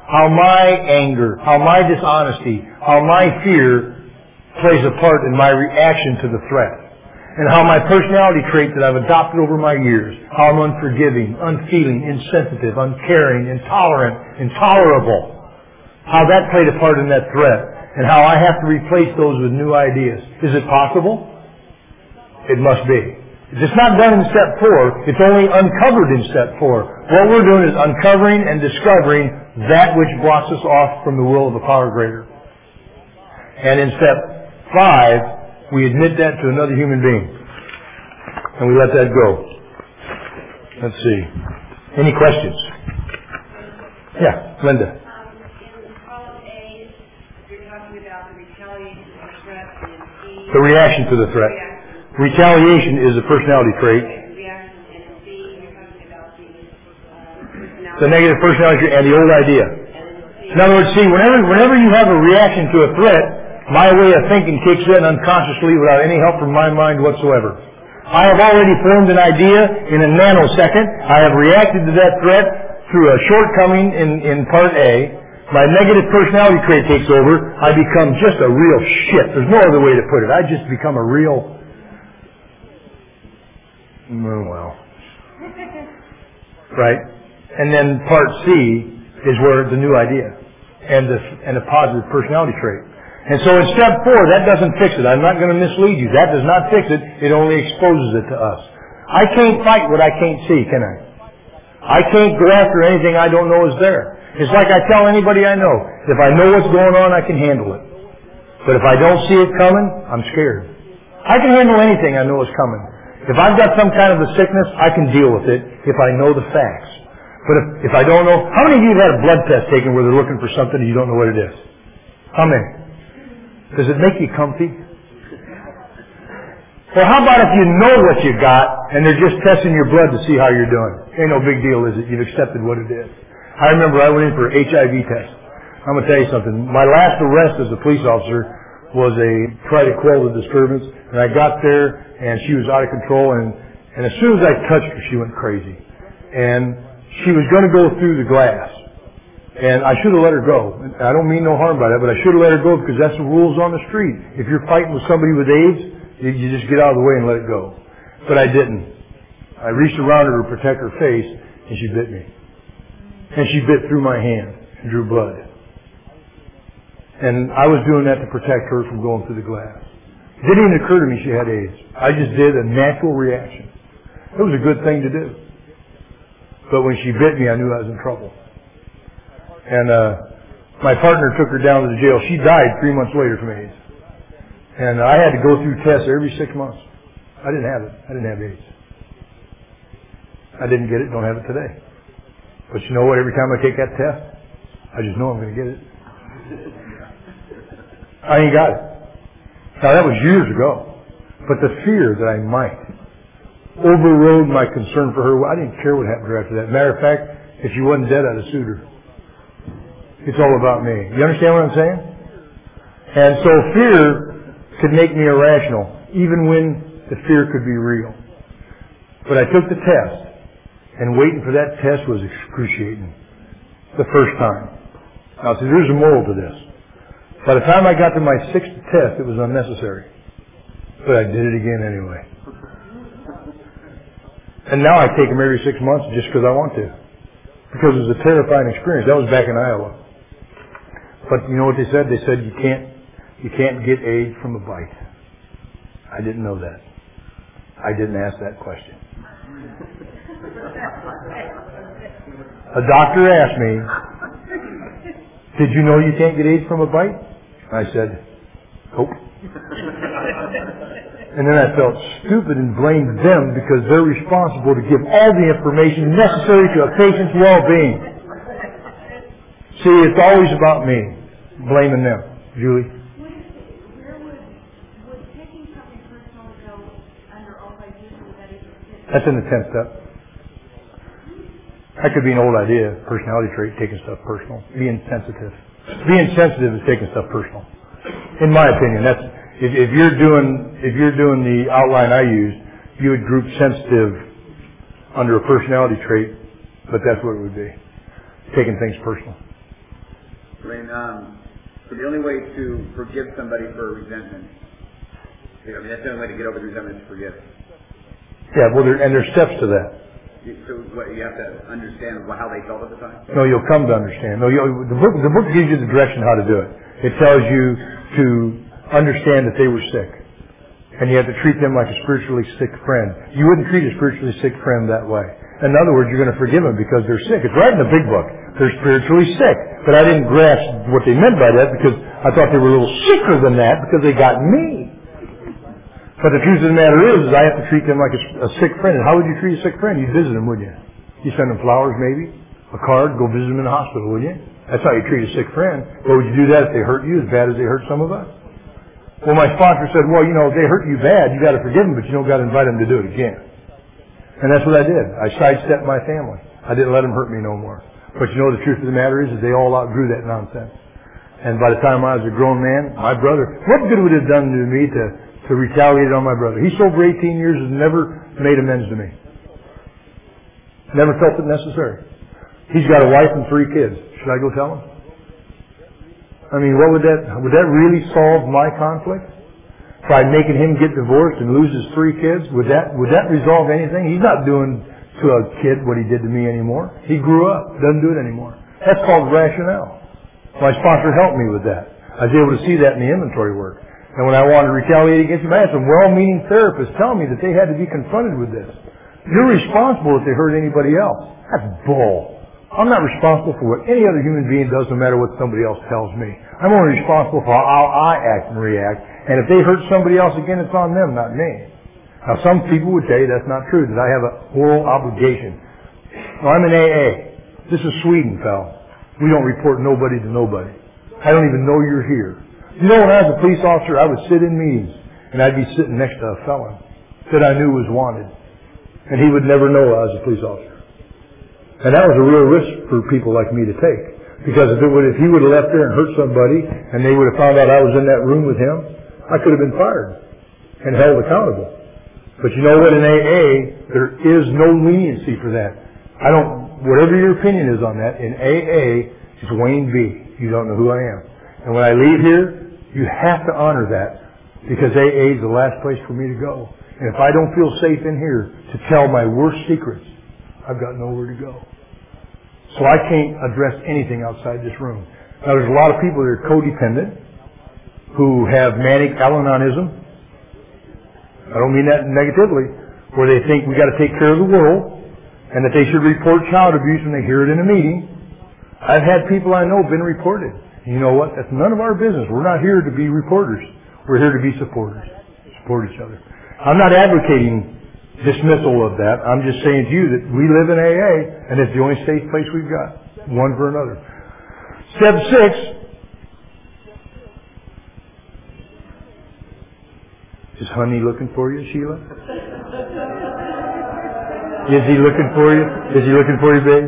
how my anger, how my dishonesty, how my fear plays a part in my reaction to the threat. And how my personality trait that I've adopted over my years, how I'm unforgiving, unfeeling, insensitive, uncaring, intolerant, intolerable, how that played a part in that threat, and how I have to replace those with new ideas. Is it possible? It must be. It's not done in step 4. It's only uncovered in step 4. What we're doing is uncovering and discovering that which blocks us off from the will of the power greater. And in step 5, we admit that to another human being. And we let that go. Let's see. Any questions? Yeah, Linda. In column A, you're talking about the retaliation to the threat, and in B, The reaction to the threat. Retaliation is a personality trait. reaction, and in B, you're talking about the personality. The negative personality trait and the old idea. In other words, see, whenever you have a reaction to a threat, my way of thinking kicks in unconsciously without any help from my mind whatsoever. I have already formed an idea in a nanosecond. I have reacted to that threat through a shortcoming in part A. My negative personality trait takes over. I become just a real shit. There's no other way to put it. I just become a real... well... Right? And then part C is where the new idea and a positive personality trait. And so in step 4, that doesn't fix it. I'm not going to mislead you. That does not fix it. It only exposes it to us. I can't fight what I can't see, can I? I can't go after anything I don't know is there. It's like I tell anybody I know. If I know what's going on, I can handle it. But if I don't see it coming, I'm scared. I can handle anything I know is coming. If I've got some kind of a sickness, I can deal with it if I know the facts. But if I don't know... How many of you have had a blood test taken where they're looking for something and you don't know what it is? How many? Does it make you comfy? Well, how about if you know what you got and they're just testing your blood to see how you're doing? Ain't no big deal, is it? You've accepted what it is. I remember I went in for an HIV test. I'm going to tell you something. My last arrest as a police officer was a try to quell the disturbance. And I got there and she was out of control. And as soon as I touched her, she went crazy. And she was going to go through the glass. And I should have let her go. I don't mean no harm by that, but I should have let her go because that's the rules on the street. If you're fighting with somebody with AIDS, you just get out of the way and let it go. But I didn't. I reached around her to protect her face, and she bit me. And she bit through my hand and drew blood. And I was doing that to protect her from going through the glass. It didn't even occur to me she had AIDS. I just did a natural reaction. It was a good thing to do. But when she bit me, I knew I was in trouble. And my partner took her down to the jail. She died 3 months later from AIDS. And I had to go through tests every 6 months. I didn't have it. I didn't have AIDS. I didn't get it. Don't have it today. But you know what? Every time I take that test, I just know I'm going to get it. I ain't got it. Now that was years ago. But the fear that I might overrode my concern for her. I didn't care what happened to her after that. Matter of fact, if she wasn't dead, I'd have sued her. It's all about me. You understand what I'm saying? And so fear could make me irrational, even when the fear could be real. But I took the test, and waiting for that test was excruciating. The first time. Now, see, there's a moral to this. By the time I got to my 6th test, it was unnecessary. But I did it again anyway. And now I take them every 6 months just because I want to. Because it was a terrifying experience. That was back in Iowa. But you know what they said? They said you can't get AIDS from a bite. I didn't know that. I didn't ask that question. A doctor asked me, "Did you know you can't get AIDS from a bite?" I said, "Nope." And then I felt stupid and blamed them because they're responsible to give all the information necessary to a patient's well-being. See, it's always about me, blaming them. Julie? Where would taking something personal go under all ideas that is? That's in the 10th step. That could be an old idea, personality trait, taking stuff personal. Being sensitive. Being sensitive is taking stuff personal. In my opinion, that's if you're doing the outline I used, you would group sensitive under a personality trait, but that's what it would be. Taking things personal. So the only way to forgive somebody for resentment, that's the only way to get over the resentment is to forgive. Yeah, well, there's steps to that. So what, you have to understand how they felt at the time? No, you'll come to understand. No, the book gives you the direction how to do it. It tells you to understand that they were sick. And you have to treat them like a spiritually sick friend. You wouldn't treat a spiritually sick friend that way. In other words, you're going to forgive them because they're sick. It's right in the big book. They're spiritually sick. But I didn't grasp what they meant by that because I thought they were a little sicker than that because they got me. But the truth of the matter is I have to treat them like a sick friend. And how would you treat a sick friend? You'd visit them, wouldn't you? You send them flowers, maybe, a card, go visit them in the hospital, wouldn't you? That's how you treat a sick friend. But would you do that if they hurt you as bad as they hurt some of us? Well, my sponsor said, well, if they hurt you bad, you got to forgive them, but you don't got to invite them to do it again. And that's what I did. I sidestepped my family. I didn't let them hurt me no more. But the truth of the matter is they all outgrew that nonsense. And by the time I was a grown man, my brother, what good would it have done to me to retaliate on my brother? He's sober 18 years and never made amends to me. Never felt it necessary. He's got a wife and 3 kids. Should I go tell him? I mean, would that really solve my conflict? By making him get divorced and lose his 3 kids? Would that resolve anything? He's not doing to a kid what he did to me anymore. He grew up, doesn't do it anymore. That's called rationale. My sponsor helped me with that. I was able to see that in the inventory work. And when I wanted to retaliate against him, I had some well-meaning therapists tell me that they had to be confronted with this. You're responsible if they hurt anybody else. That's bull. I'm not responsible for what any other human being does, no matter what somebody else tells me. I'm only responsible for how I act and react. And if they hurt somebody else again, it's on them, not me. Now, some people would say that's not true, that I have a moral obligation. No, I'm in AA. This is Sweden, pal. We don't report nobody to nobody. I don't even know you're here. When I was a police officer, I would sit in meetings, and I'd be sitting next to a felon that I knew was wanted. And he would never know I was a police officer. And that was a real risk for people like me to take. Because if he would have left there and hurt somebody, and they would have found out I was in that room with him, I could have been fired and held accountable. But you know what? In AA, there is no leniency for that. Whatever your opinion is on that, in AA, it's Wayne B. You don't know who I am. And when I leave here, you have to honor that, because AA is the last place for me to go. And if I don't feel safe in here to tell my worst secrets, I've got nowhere to go. So I can't address anything outside this room. Now, there's a lot of people that are codependent, who have manic Al-Anonism. I don't mean that negatively, where they think we got to take care of the world, and that they should report child abuse when they hear it in a meeting. I've had people I know been reported. And you know what? That's none of our business. We're not here to be reporters. We're here to be supporters. Support each other. I'm not advocating dismissal of that. I'm just saying to you that we live in AA, and it's the only safe place we've got, one for another. Step 6. Is honey looking for you, Sheila? Is he looking for you? Is he looking for you, babe?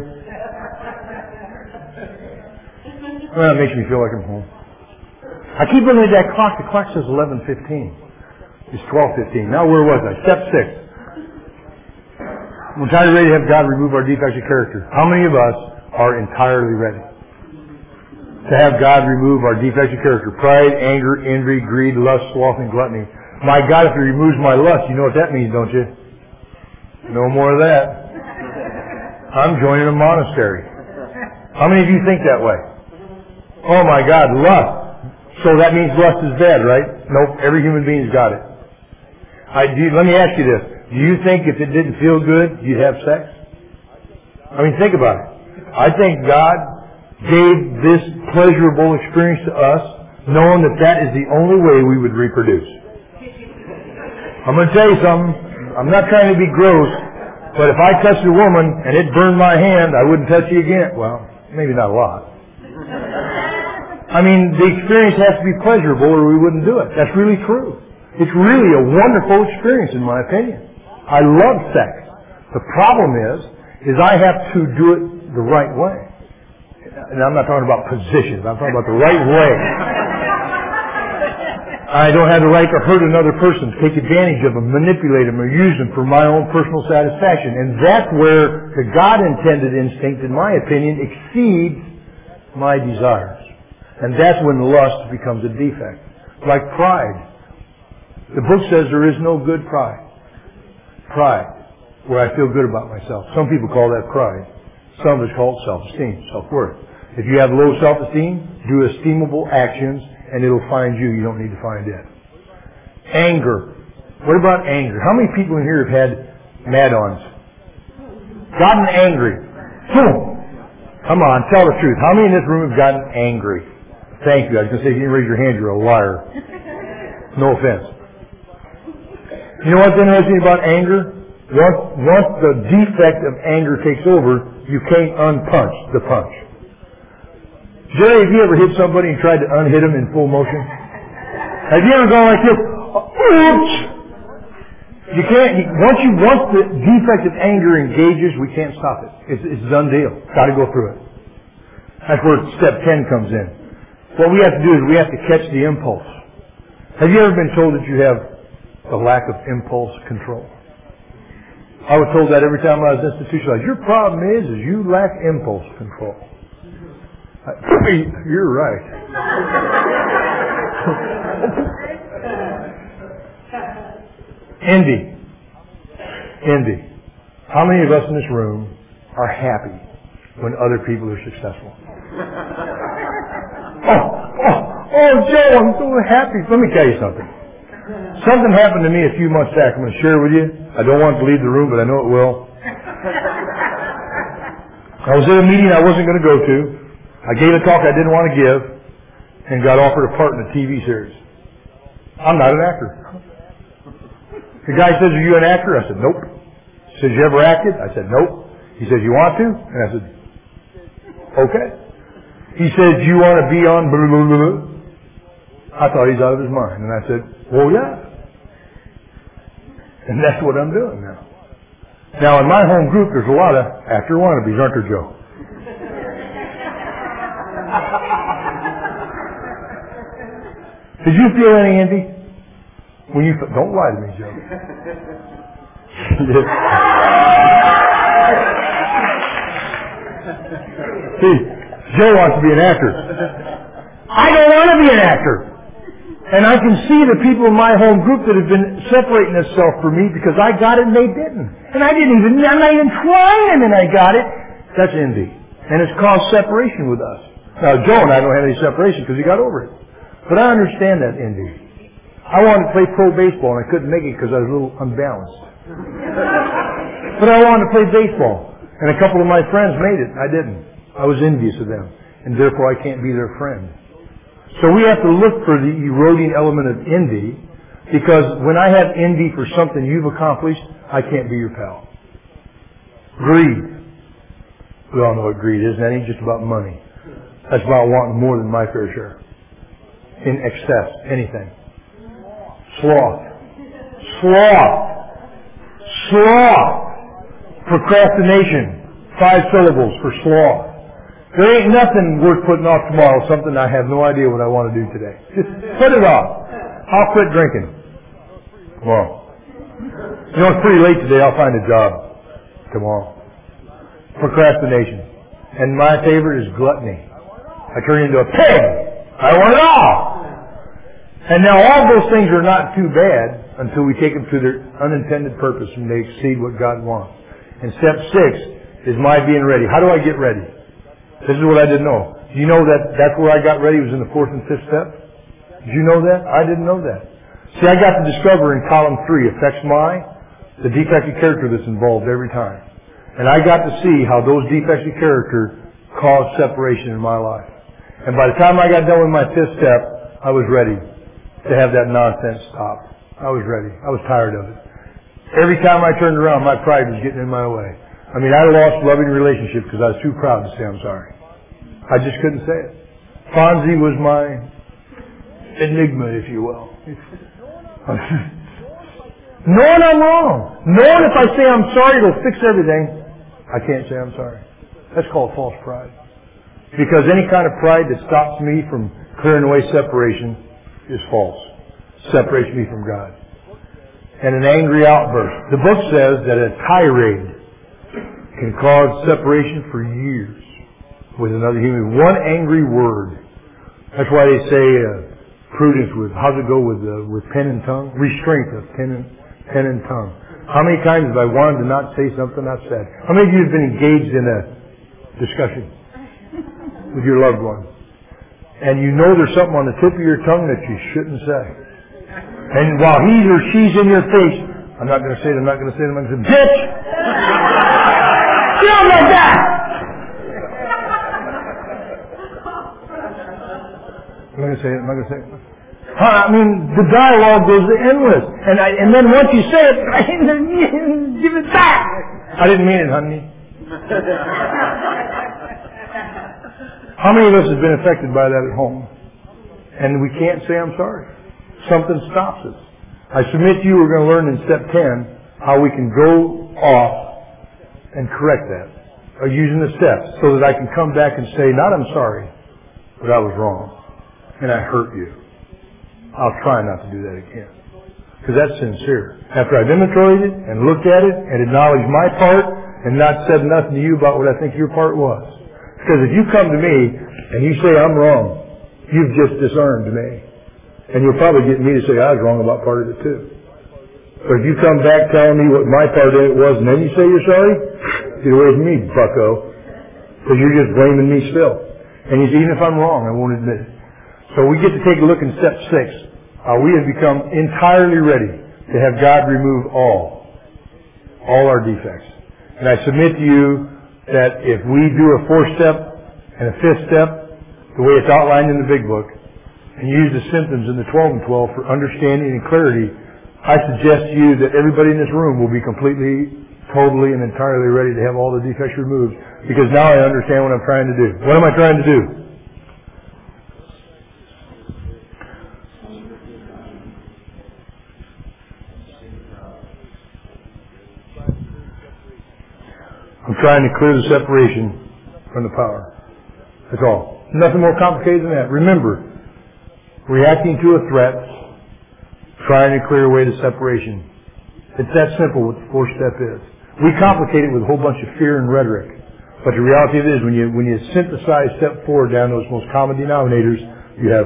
Well, it makes me feel like I'm home. I keep looking at that clock. The clock says 11:15. It's 12:15. Now where was I? Step 6. We're entirely ready to have God remove our defects of character. How many of us are entirely ready to have God remove our defects of character? Pride, anger, envy, greed, lust, sloth, and gluttony. My God, if He removes my lust, you know what that means, don't you? No more of that. I'm joining a monastery. How many of you think that way? Oh my God, lust. So that means lust is bad, right? Nope, every human being's got it. Let me ask you this. Do you think if it didn't feel good, you'd have sex? I mean, think about it. I think God gave this pleasurable experience to us, knowing that that is the only way we would reproduce. I'm going to tell you something. I'm not trying to be gross, but if I touched a woman and it burned my hand, I wouldn't touch you again. Well, maybe not a lot. I mean, the experience has to be pleasurable or we wouldn't do it. That's really true. It's really a wonderful experience in my opinion. I love sex. The problem is I have to do it the right way. And I'm not talking about positions. I'm talking about the right way. I don't have the right to hurt another person, take advantage of them, manipulate them, or use them for my own personal satisfaction. And that's where the God-intended instinct, in my opinion, exceeds my desires. And that's when lust becomes a defect. Like pride. The book says there is no good pride. Pride, where I feel good about myself. Some people call that pride. Some of us call it self-esteem, self-worth. If you have low self-esteem, do esteemable actions, and it'll find you. You don't need to find it. Anger. What about anger? How many people in here have had mad-ons? Gotten angry. Boom. Come on, tell the truth. How many in this room have gotten angry? Thank you. I was going to say, if you didn't raise your hand, you're a liar. No offense. You know what's interesting about anger? Once the defect of anger takes over, you can't unpunch the punch. Jerry, have you ever hit somebody and tried to unhit them in full motion? Have you ever gone like this? Oops! You can't. Once the defect of anger engages, we can't stop it. It's a done deal. Got to go through it. That's where step 10 comes in. What we have to do is we have to catch the impulse. Have you ever been told that you have a lack of impulse control? I was told that every time I was institutionalized. Your problem is you lack impulse control. You're right. Envy. Envy. How many of us in this room are happy when other people are successful? Oh, Joe, I'm so happy. Let me tell you something. Something happened to me a few months back. I'm going to share with you. I don't want to leave the room, but I know it will. I was at a meeting I wasn't going to go to. I gave a talk I didn't want to give and got offered a part in a TV series. I'm not an actor. The guy says, "Are you an actor?" I said, "Nope." He says, "You ever acted?" I said, "Nope." He says, "You want to?" And I said, "Okay." He said, "Do you want to be on blah, blah, blah, blah?" I thought he's out of his mind. And I said, "Well, yeah." And that's what I'm doing now. Now, in my home group, there's a lot of actor wannabes, aren't there, Joe? Did you feel any envy? When you don't lie to me, Joe. See, Joe wants to be an actor. I don't want to be an actor. And I can see the people in my home group that have been separating themselves from me because I got it and they didn't. And I'm not even trying and I got it. That's envy. And it's caused separation with us. Now, Joe and I don't have any separation because he got over it. But I understand that envy. I wanted to play pro baseball and I couldn't make it because I was a little unbalanced. But I wanted to play baseball. And a couple of my friends made it. I didn't. I was envious of them. And therefore I can't be their friend. So we have to look for the eroding element of envy, because when I have envy for something you've accomplished, I can't be your pal. Greed. We all know what greed is. That ain't just about money. That's about wanting more than my fair share. In excess. Anything. Sloth. Sloth. Sloth. Procrastination. 5 syllables for sloth. There ain't nothing worth putting off tomorrow, something I have no idea what I want to do today. Just put it off. I'll quit drinking tomorrow. You know, it's pretty late today. I'll find a job tomorrow. Procrastination. And my favorite is gluttony. I turn into a pig. I want it all. And now all those things are not too bad until we take them to their unintended purpose and they exceed what God wants. And step 6 is my being ready. How do I get ready? This is what I didn't know. Do you know that that's where I got ready was in the 4th and 5th step? Did you know that? I didn't know that. See, I got to discover in column 3 affects the defective character that's involved every time. And I got to see how those defects of character cause separation in my life. And by the time I got done with my 5th step, I was ready to have that nonsense stop. I was ready. I was tired of it. Every time I turned around, my pride was getting in my way. I mean, I lost loving relationships because I was too proud to say I'm sorry. I just couldn't say it. Fonzie was my enigma, if you will. Knowing I'm wrong. Knowing if I say I'm sorry, it'll fix everything. I can't say I'm sorry. That's called false pride. Because any kind of pride that stops me from clearing away separation is false. Separates me from God. And an angry outburst. The book says that a tirade can cause separation for years with another human. One angry word That's why they say prudence with, how's it go with pen and tongue? Restraint of pen and tongue. How many times have I wanted to not say something I've said? How many of you have been engaged in a discussion with your loved one? And you know there's something on the tip of your tongue that you shouldn't say. And while he or she's in your face, I'm not going to say it, I'm not going to say it, I'm going to say, bitch! You don't like that! I'm not going to say it, I'm not going to say it. I mean, the dialogue goes endless. And then once you say it, give it back! I didn't mean it, honey. How many of us have been affected by that at home? And we can't say I'm sorry. Something stops us. I submit to you we're going to learn in step 10 how we can go off and correct that. Using the steps so that I can come back and say, not I'm sorry, but I was wrong. And I hurt you. I'll try not to do that again. Because that's sincere. After I've inventoried it and looked at it and acknowledged my part and not said nothing to you about what I think your part was. Because if you come to me and you say I'm wrong, you've just disarmed me. And you'll probably get me to say I was wrong about part of it too. But if you come back telling me what my part of it was and then you say you're sorry, get away from me, bucko. Because you're just blaming me still. And even if I'm wrong, I won't admit it. So we get to take a look in step 6. We have become entirely ready to have God remove all our defects. And I submit to you that if we do a 4th step and a 5th step, the way it's outlined in the big book, and use the symptoms in the 12 and 12 for understanding and clarity, I suggest to you that everybody in this room will be completely, totally, and entirely ready to have all the defects removed, because now I understand what I'm trying to do. What am I trying to do? I'm trying to clear the separation from the power. That's all. Nothing more complicated than that. Remember, reacting to a threat, trying to clear away the separation. It's that simple what the 4th step is. We complicate it with a whole bunch of fear and rhetoric. But the reality of it is when you synthesize step 4 down to its most common denominators, you have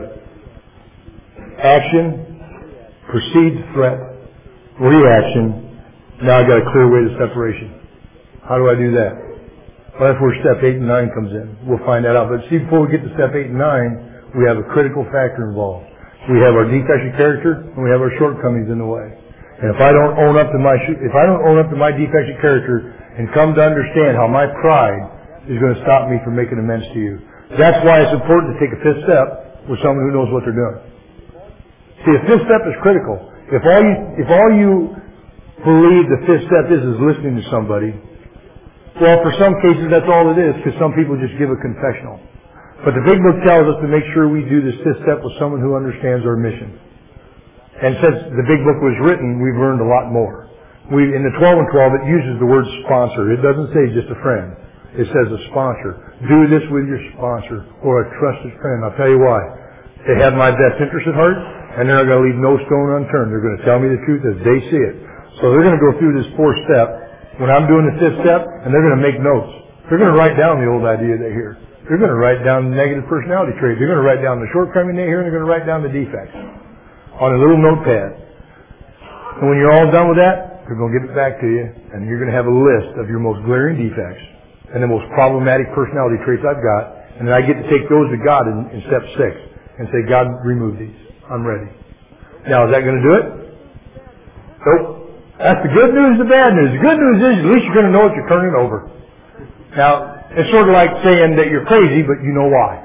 action, precedes threat, reaction. Now I've got to clear away the separation. How do I do that? Well, that's where step 8 and 9 comes in. We'll find that out. But see, before we get to step 8 and 9, we have a critical factor involved. We have our defects of character, and we have our shortcomings in the way. And if I don't own up to my defects of character and come to understand how my pride is going to stop me from making amends to you, that's why it's important to take a 5th step with someone who knows what they're doing. See, a 5th step is critical. If all you believe the 5th step is listening to somebody, well, for some cases that's all it is, because some people just give a confessional. But the big book tells us to make sure we do this 5th step with someone who understands our mission. And since the big book was written, we've learned a lot more. In the 12 and 12, it uses the word sponsor. It doesn't say just a friend. It says a sponsor. Do this with your sponsor or a trusted friend. I'll tell you why. They have my best interest at heart, and they're not going to leave no stone unturned. They're going to tell me the truth as they see it. So they're going to go through this 4th step when I'm doing the 5th step, and they're going to make notes. They're going to write down the old idea they hear. They're going to write down the negative personality traits. They're going to write down the shortcoming they hear, and they're going to write down the defects on a little notepad. And when you're all done with that, they're going to give it back to you, and you're going to have a list of your most glaring defects and the most problematic personality traits I've got, and then I get to take those to God in step 6 and say, God, remove these. I'm ready. Now, is that going to do it? Nope. That's the good news, the bad news. The good news is at least you're going to know what you're turning over. Now, it's sort of like saying that you're crazy, but you know why.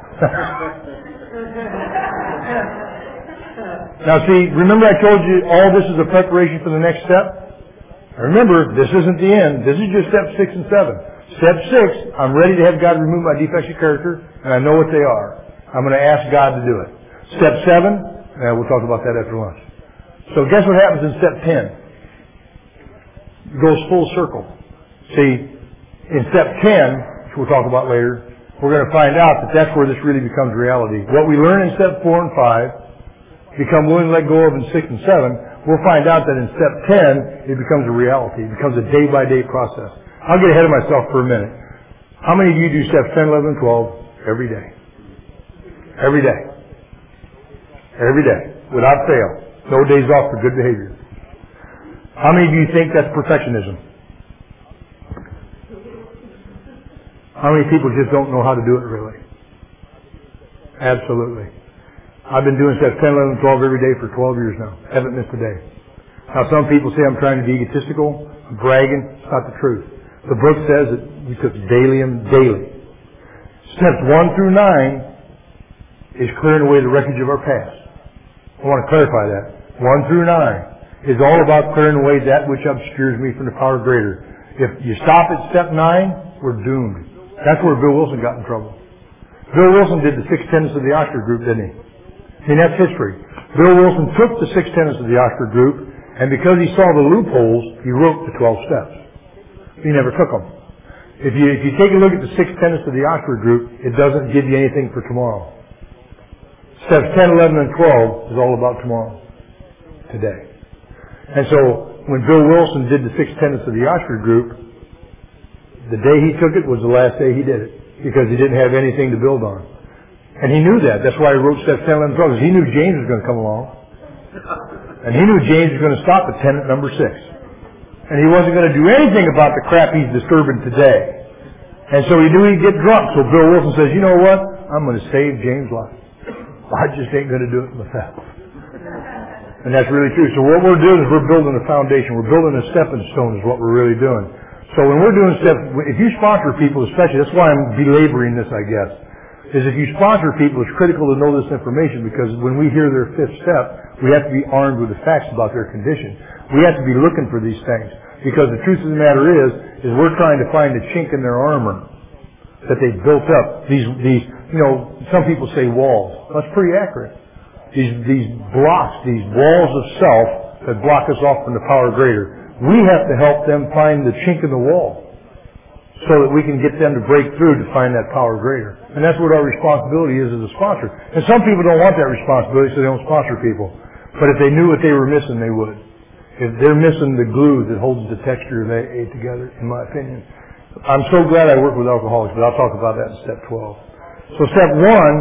Now see, remember I told you all this is a preparation for the next step? Now remember, this isn't the end. This is just step 6 and 7. Step 6, I'm ready to have God remove my defects of character, and I know what they are. I'm going to ask God to do it. Step 7, we'll talk about that after lunch. So guess what happens in step 10? It goes full circle. See, in step 10, which we'll talk about later, we're going to find out that that's where this really becomes reality. What we learn in step 4 and 5, become willing to let go of in 6 and 7, we'll find out that in step 10, it becomes a reality. It becomes a day-by-day process. I'll get ahead of myself for a minute. How many of you do steps 10, 11, and 12 every day? Every day. Every day, without fail. No days off for good behavior. How many of you think that's perfectionism? How many people just don't know how to do it really? Absolutely. I've been doing steps 10, 11, 12 every day for 12 years now. Haven't missed a day. Now some people say I'm trying to be egotistical, I'm bragging. It's not the truth. The book says that we took daily and daily. Steps 1 through 9 is clearing away the wreckage of our past. I want to clarify that. 1 through 9 is all about clearing away that which obscures me from the power greater. If you stop at step 9, we're doomed. That's where Bill Wilson got in trouble. Bill Wilson did the 6 tenets of the Oscar group, didn't he? I mean, that's history. Bill Wilson took the 6 tenets of the Oscar group, and because he saw the loopholes, he wrote the 12 steps. He never took them. If you take a look at the 6 tenets of the Oscar group, it doesn't give you anything for tomorrow. Steps 10, 11, and 12 is all about tomorrow, today. And so, when Bill Wilson did the 6 tenets of the Oscar group, the day he took it was the last day he did it, because he didn't have anything to build on. And he knew that. That's why he wrote steps 10, 11, 12, because he knew James was going to come along. And he knew James was going to stop at tenet number 6. And he wasn't going to do anything about the crap he's disturbing today. And so he knew he'd get drunk. So Bill Wilson says, you know what? I'm going to save James' life. I just ain't going to do it myself. And that's really true. So what we're doing is we're building a foundation. We're building a stepping stone is what we're really doing. So when we're doing steps, if you sponsor people especially, that's why I'm belaboring this, I guess, is if you sponsor people, it's critical to know this information, because when we hear their 5th step, we have to be armed with the facts about their condition. We have to be looking for these things. Because the truth of the matter is we're trying to find a chink in their armor that they've built up. These, some people say walls. That's pretty accurate. These blocks, these walls of self that block us off from the power greater. We have to help them find the chink in the wall so that we can get them to break through to find that power greater. And that's what our responsibility is as a sponsor. And some people don't want that responsibility, so they don't sponsor people. But if they knew what they were missing, they would. If they're missing the glue that holds the texture of AA together, in my opinion. I'm so glad I work with alcoholics, but I'll talk about that in step 12. So step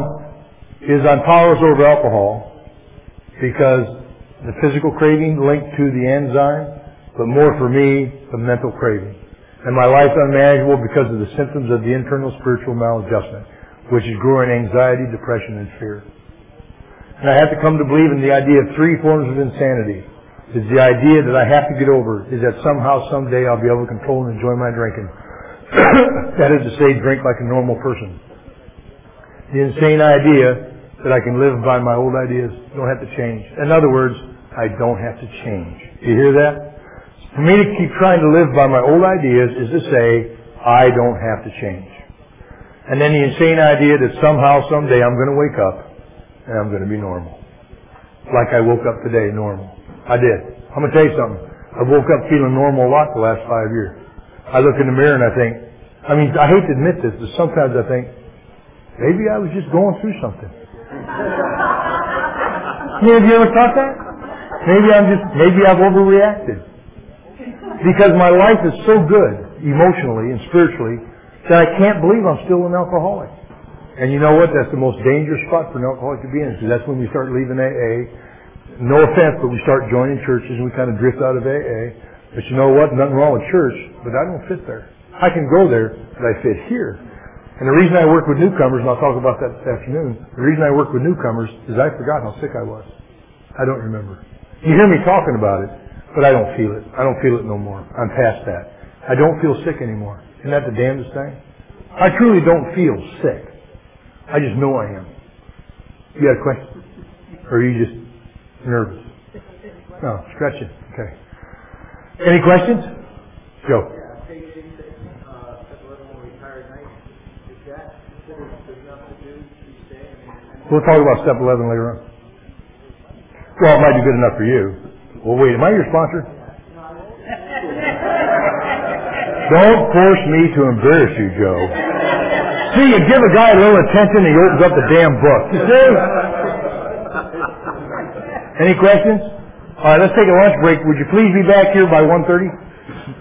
1 is on powerless over alcohol, because the physical craving linked to the enzyme, but more for me, the mental craving. And my life unmanageable because of the symptoms of the internal spiritual maladjustment, which is growing anxiety, depression, and fear. And I have to come to believe in the idea of 3 forms of insanity. Is the idea that I have to get over, is that somehow, someday I'll be able to control and enjoy my drinking. That is to say, drink like a normal person. The insane idea that I can live by my old ideas, don't have to change. In other words, I don't have to change. Do you hear that? For me to keep trying to live by my old ideas is to say, I don't have to change. And then the insane idea that somehow, someday I'm going to wake up and I'm going to be normal. Like I woke up today, normal. I did. I'm going to tell you something. I woke up feeling normal a lot the last 5 years. I look in the mirror and I think, I hate to admit this, but sometimes I think, maybe I was just going through something. Have you ever thought that? Maybe I've overreacted. Because my life is so good, emotionally and spiritually, that I can't believe I'm still an alcoholic. And you know what? That's the most dangerous spot for an alcoholic to be in, because that's when we start leaving AA. No offense, but we start joining churches and we kind of drift out of AA. But you know what? Nothing wrong with church, but I don't fit there. I can go there, but I fit here. And the reason I work with newcomers, and I'll talk about that this afternoon, the reason I work with newcomers is I forgot how sick I was. I don't remember. You hear me talking about it, but I don't feel it. I don't feel it no more. I'm past that. I don't feel sick anymore. Isn't that the damnedest thing? I truly don't feel sick. I just know I am. You got a question? Or are you just nervous? No, stretching. Okay. Any questions? Joe. We'll talk about step 11 later on. Well, it might be good enough for you. Well, wait, am I your sponsor? Don't force me to embarrass you, Joe. See, you give a guy a little attention and he opens up the damn book. You see? Any questions? All right, let's take a lunch break. Would you please be back here by 1:30?